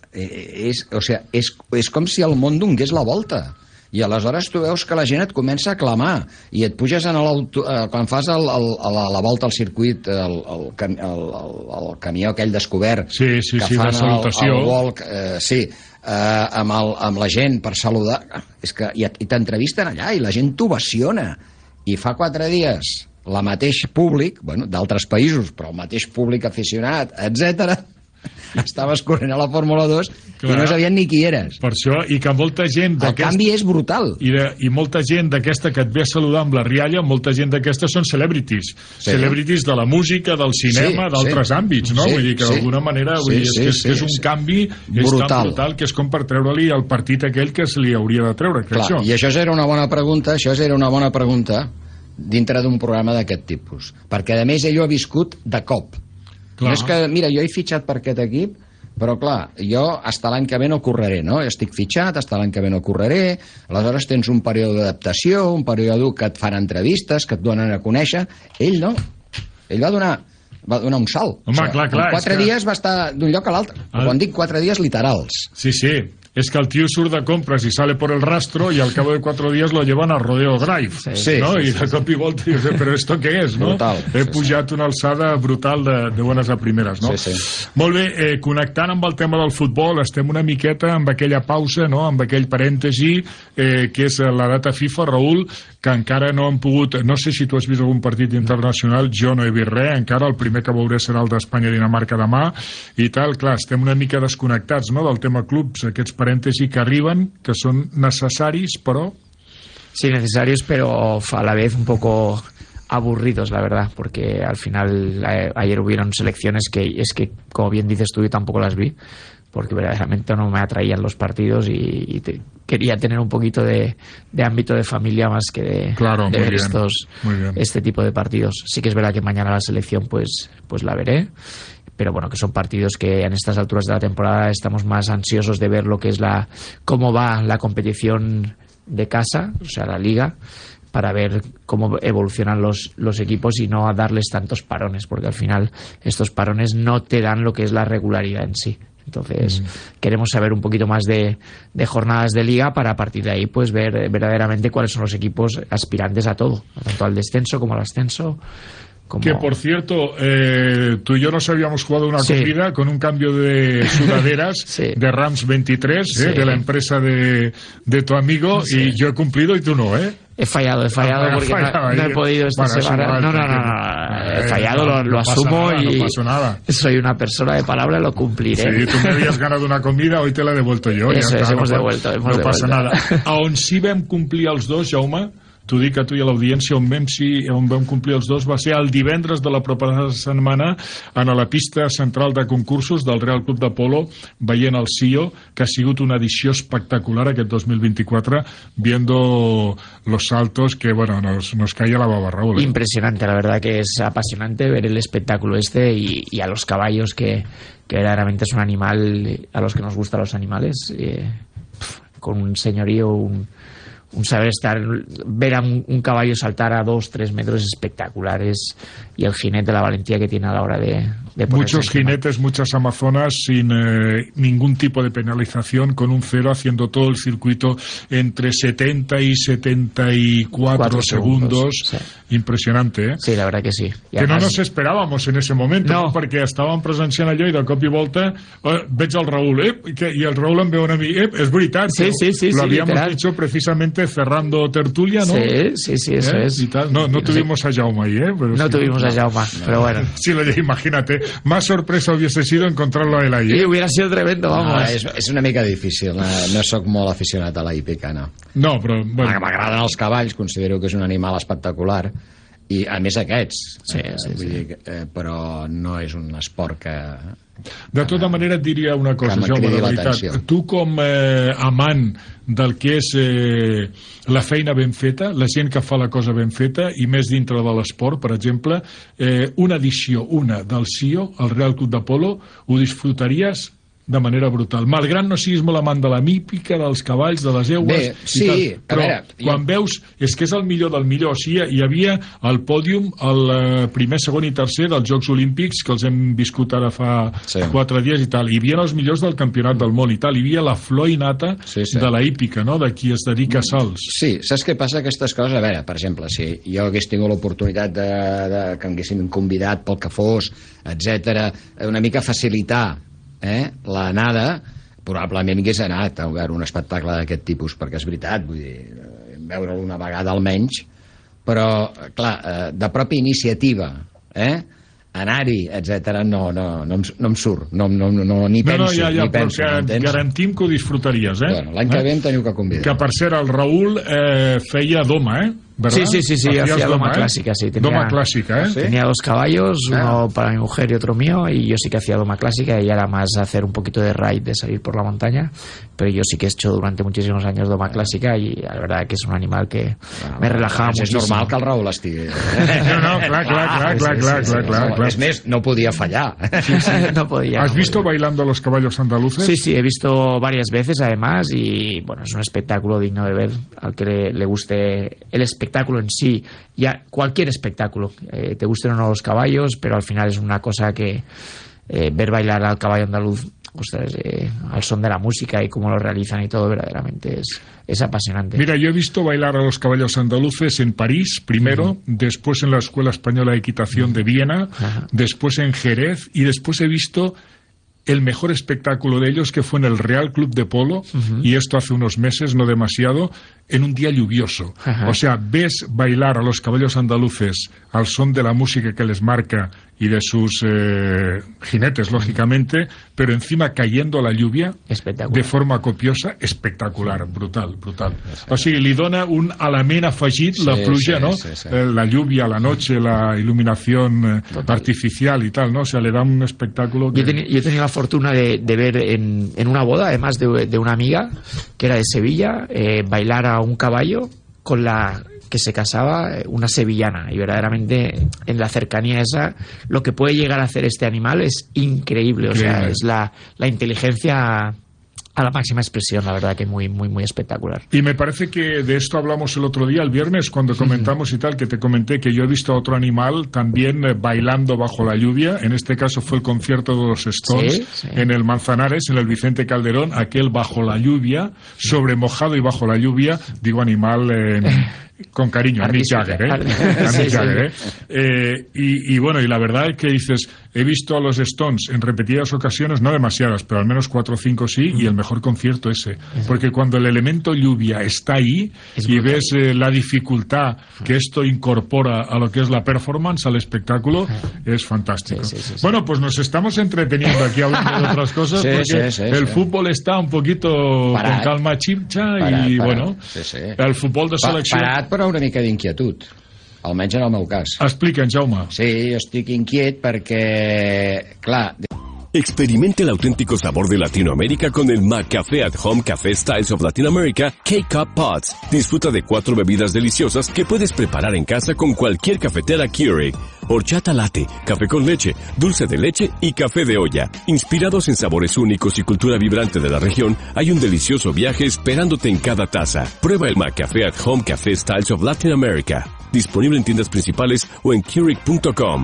és com si el món donés la volta. I aleshores tu veus que la gent et comença a clamar i et puges quan fas la volta al circuit, el camió aquell descobert que fan el walk, amb la gent per saludar, és que i t'entrevisten allà i la gent t'ovaciona. I fa 4 dies el mateix públic, d'altres països, però el mateix públic aficionat, etc., estaves corrent a la Fórmula 2 i no sabien ni qui eres. Per això, i que molta gent... El canvi és brutal. I molta gent d'aquesta que et ve a saludar amb la rialla, molta gent d'aquesta són celebrities. Celebrities de la música, del cinema, d'altres àmbits, no? Vull dir que d'alguna manera és un canvi tan brutal que és com per treure-li el partit aquell que se li hauria de treure. I això era una bona pregunta, dintre d'un programa d'aquest tipus. Perquè, a més, ell ho ha viscut de cop. No és que, mira, jo he fitxat per aquest equip, però clar, jo fins l'any que ve no correré, no? Estic fitxat, fins l'any que ve no correré, aleshores tens un període d'adaptació, un període que et fan entrevistes, que et donen a conèixer. Ell no. Ell va donar va donar un salt. Home, clar, en 4 dies va estar d'un lloc a l'altre. Quan dic 4 dies, literals. Sí, es que el tío surt de compras y sale por el rastro y al cabo de 4 días lo llevan a Rodeo Drive, ¿no? I de cop i volta dius, però esto què és, no? Brutal. He pujat una alçada brutal de bones a primeres, no? Sí. Molt bé, connectant amb el tema del futbol, estem una miqueta amb aquella pausa, no? Amb aquell parèntesi que és la data FIFA, Raül, que encara no han pogut... No sé si tu has vist algun partit internacional, jo no he vist res, encara el primer que veuré serà el d'Espanya-Dinamarca demà, i tal, clar, estem una mica desconnectats, no?, del tema clubs, aquests parèntesi que arriben, que son necesarios, pero... Sí, necesarios, pero a la vez un poco aburridos, la verdad, porque al final ayer hubieron selecciones que es que, como bien dices tú, yo tampoco las vi, porque verdaderamente no me atraían los partidos y quería tener un poquito de ámbito de familia más que de ver este tipo de partidos. Sí que es verdad que mañana la selección pues la veré, pero bueno, que son partidos que en estas alturas de la temporada estamos más ansiosos de ver lo que es cómo va la competición de casa, o sea, la liga, para ver cómo evolucionan los equipos y no a darles tantos parones, porque al final estos parones no te dan lo que es la regularidad en sí. Entonces queremos saber un poquito más de jornadas de liga para a partir de ahí pues ver verdaderamente cuáles son los equipos aspirantes a todo, tanto al descenso como al ascenso. Que, por cierto, tú y yo nos habíamos jugado una comida con un cambio de sudaderas de Rams 23, de la empresa de tu amigo, y yo he cumplido y tú no, ¿eh? He fallado porque no he podido esta semana. No. He fallado, lo asumo y no pasó nada. Soy una persona de palabra, lo cumpliré. Sí, tú me habías ganado una comida, hoy te la he devuelto yo. Eso es, hemos devuelto. No passa nada. A on sí vam complir els dos, Jaume, t'ho dic a tu i a l'audiència, on vam complir els dos va ser el divendres de la propera setmana a la pista central de concursos del Real Club de Polo, veient el CIO, que ha sigut una edició espectacular aquest 2024, viendo los saltos que, bueno, nos caía la baba, Raúl. Impresionante, la verdad que es apasionante ver el espectáculo y a los caballos, que verdaderamente es un animal, a los que nos gustan los animales, con un señorío, un saber estar, ver a un caballo saltar a 2-3 metros espectaculares, y el jinete, la valentía que tiene a la hora de muchos jinetes, muchas amazonas sin ningún tipo de penalización, con un cero, haciendo todo el circuito entre 70 y 74 segundos. Sí. Impressionante, Sí, la verdad que sí. I además, no nos esperábamos en ese momento, no, perquè estàvem presenciant allò i de cop i volta veig el Raúl, i el Raúl em veu a mi, és veritat, sí, lo habíamos dicho precisamente cerrando tertulia, ¿no? Sí, eso es. Y tal. No tuvimos a Jaume ahí, pero no tuvimos a Jaume, pero bueno. Sí, imagínate, más sorpresa hubiese sido encontrarlo a él ahí. Sí, hubiera sido tremendo, vamos. És una mica difícil, no soc molt aficionat a la hípica, no. No, però... Bueno. M'agraden els cavalls, considero que és un animal espectacular, i a més aquests, vull dir, però no és un esport que... De tota manera et diria una cosa, Jaume, de veritat. Tu com amant del que és la feina ben feta, la gent que fa la cosa ben feta, i més dintre de l'esport, per exemple, una edició, del CIO, el Real Club de Polo, ho disfrutaries de manera brutal, malgrat no siguis molt amant de la mípica, dels cavalls, de les eues. Bé, sí, però quan veus, és que és el millor del millor. O sigui, hi havia al pòdium el primer, segon i tercer dels Jocs Olímpics, que els hem viscut ara fa 4 dies i tal. Hi havia els millors del campionat del món i tal. Hi havia la flor i nata de la hípica, no?, de qui es dedica a salts. Sí, saps què passa? Aquestes coses, a veure, per exemple, si jo hagués tingut l'oportunitat que em haguessin convidat pel que fos, etc, una mica facilitar l'anada, probablement hagués anat a veure un espectacle d'aquest tipus, perquè és veritat, vull dir, veure'l una vegada almenys, però, clar, de pròpia iniciativa, anar-hi, etc, no em surt, ni penso. Però garantim que ho disfrutaries, Bueno, l'any que ve em teniu que convidar. Que, per cert, el Raúl feia doma, ¿verdad? Sí, hacía doma clásica, sí. Doma clásica, Tenía 2 caballos, uno para mi mujer y otro mío, y yo sí que hacía doma clásica, y era más hacer un poquito de ride, de salir por la montaña, pero yo sí que he hecho durante muchísimos años doma clásica, y la verdad que es un animal que me relajaba muchísimo. És normal que el Raúl estigui... Clar. És més, no podia fallar. No podía. ¿Has visto bailando a los caballos andaluces? Sí, he visto varias veces, además, y bueno, es un espectáculo digno de ver, al que le guste el espectáculo espectáculo en sí, ya cualquier espectáculo, te gusten o no los caballos, pero al final es una cosa que ver bailar al caballo andaluz, ostras, al son de la música y cómo lo realizan y todo, verdaderamente es apasionante. Mira, yo he visto bailar a los caballos andaluces en París primero, después en la Escuela Española de Equitación de Viena, después en Jerez, y después he visto el mejor espectáculo de ellos, que fue en el Real Club de Polo, y esto hace unos meses, no demasiado, en un día lluvioso. O sea, ves bailar a los caballos andaluces al son de la música que les marca y de sus jinetes, lógicamente, pero encima cayendo la lluvia de forma copiosa, espectacular, brutal, brutal. O sigui, li dona un element afegit, la pluja, ¿no? La lluvia, la noche, la iluminación artificial y tal, ¿no? O sea, le da un espectáculo que... Yo he tenido la fortuna de ver en una boda, además de una amiga que era de Sevilla, bailar a un caballo con la que se casaba, una sevillana, y verdaderamente en la cercanía esa lo que puede llegar a hacer este animal es increíble. O sea, es la inteligencia a la máxima expresión, la verdad que muy, muy, muy espectacular. Y me parece que de esto hablamos el otro día, el viernes, cuando comentamos y tal, que te comenté que yo he visto a otro animal también bailando bajo la lluvia. En este caso fue el concierto de los Stones en el Manzanares, en el Vicente Calderón, aquel bajo la lluvia, sobre mojado y bajo la lluvia, digo animal... con cariño, a Mick Jagger, a Mick Jagger, y bueno, y la verdad es que dices, he visto a los Stones en repetidas ocasiones, no demasiadas, pero al menos 4 o 5 sí, y el mejor concierto ese, porque cuando el elemento lluvia está ahí y ves la dificultad que esto incorpora a lo que es la performance, al espectáculo, es fantástico. Bueno, pues nos estamos entreteniendo aquí hablando de otras cosas, porque el fútbol está un poquito con calma xipxa, y bueno, el fútbol de selecció... Però una mica d'inquietud, almenys en el meu cas. Explica'n, Jaume. Sí, jo estic inquiet perquè, clar... Experimente el auténtico sabor de Latinoamérica con el McCafé at Home Café Styles of Latin America K-Cup Pots. Disfruta de 4 bebidas deliciosas que puedes preparar en casa con cualquier cafetera Keurig. Horchata latte, café con leche, dulce de leche y café de olla. Inspirados en sabores únicos y cultura vibrante de la región, hay un delicioso viaje esperándote en cada taza. Prueba el McCafé at Home Café Styles of Latin America. Disponible en tiendas principales o en Keurig.com.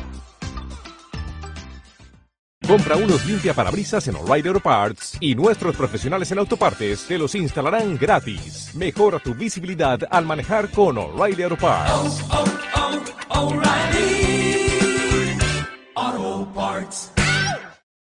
Compra unos limpiaparabrisas en O'Reilly Auto Parts y nuestros profesionales en autopartes te los instalarán gratis. Mejora tu visibilidad al manejar con O'Reilly Auto Parts. O'Reilly Auto Parts.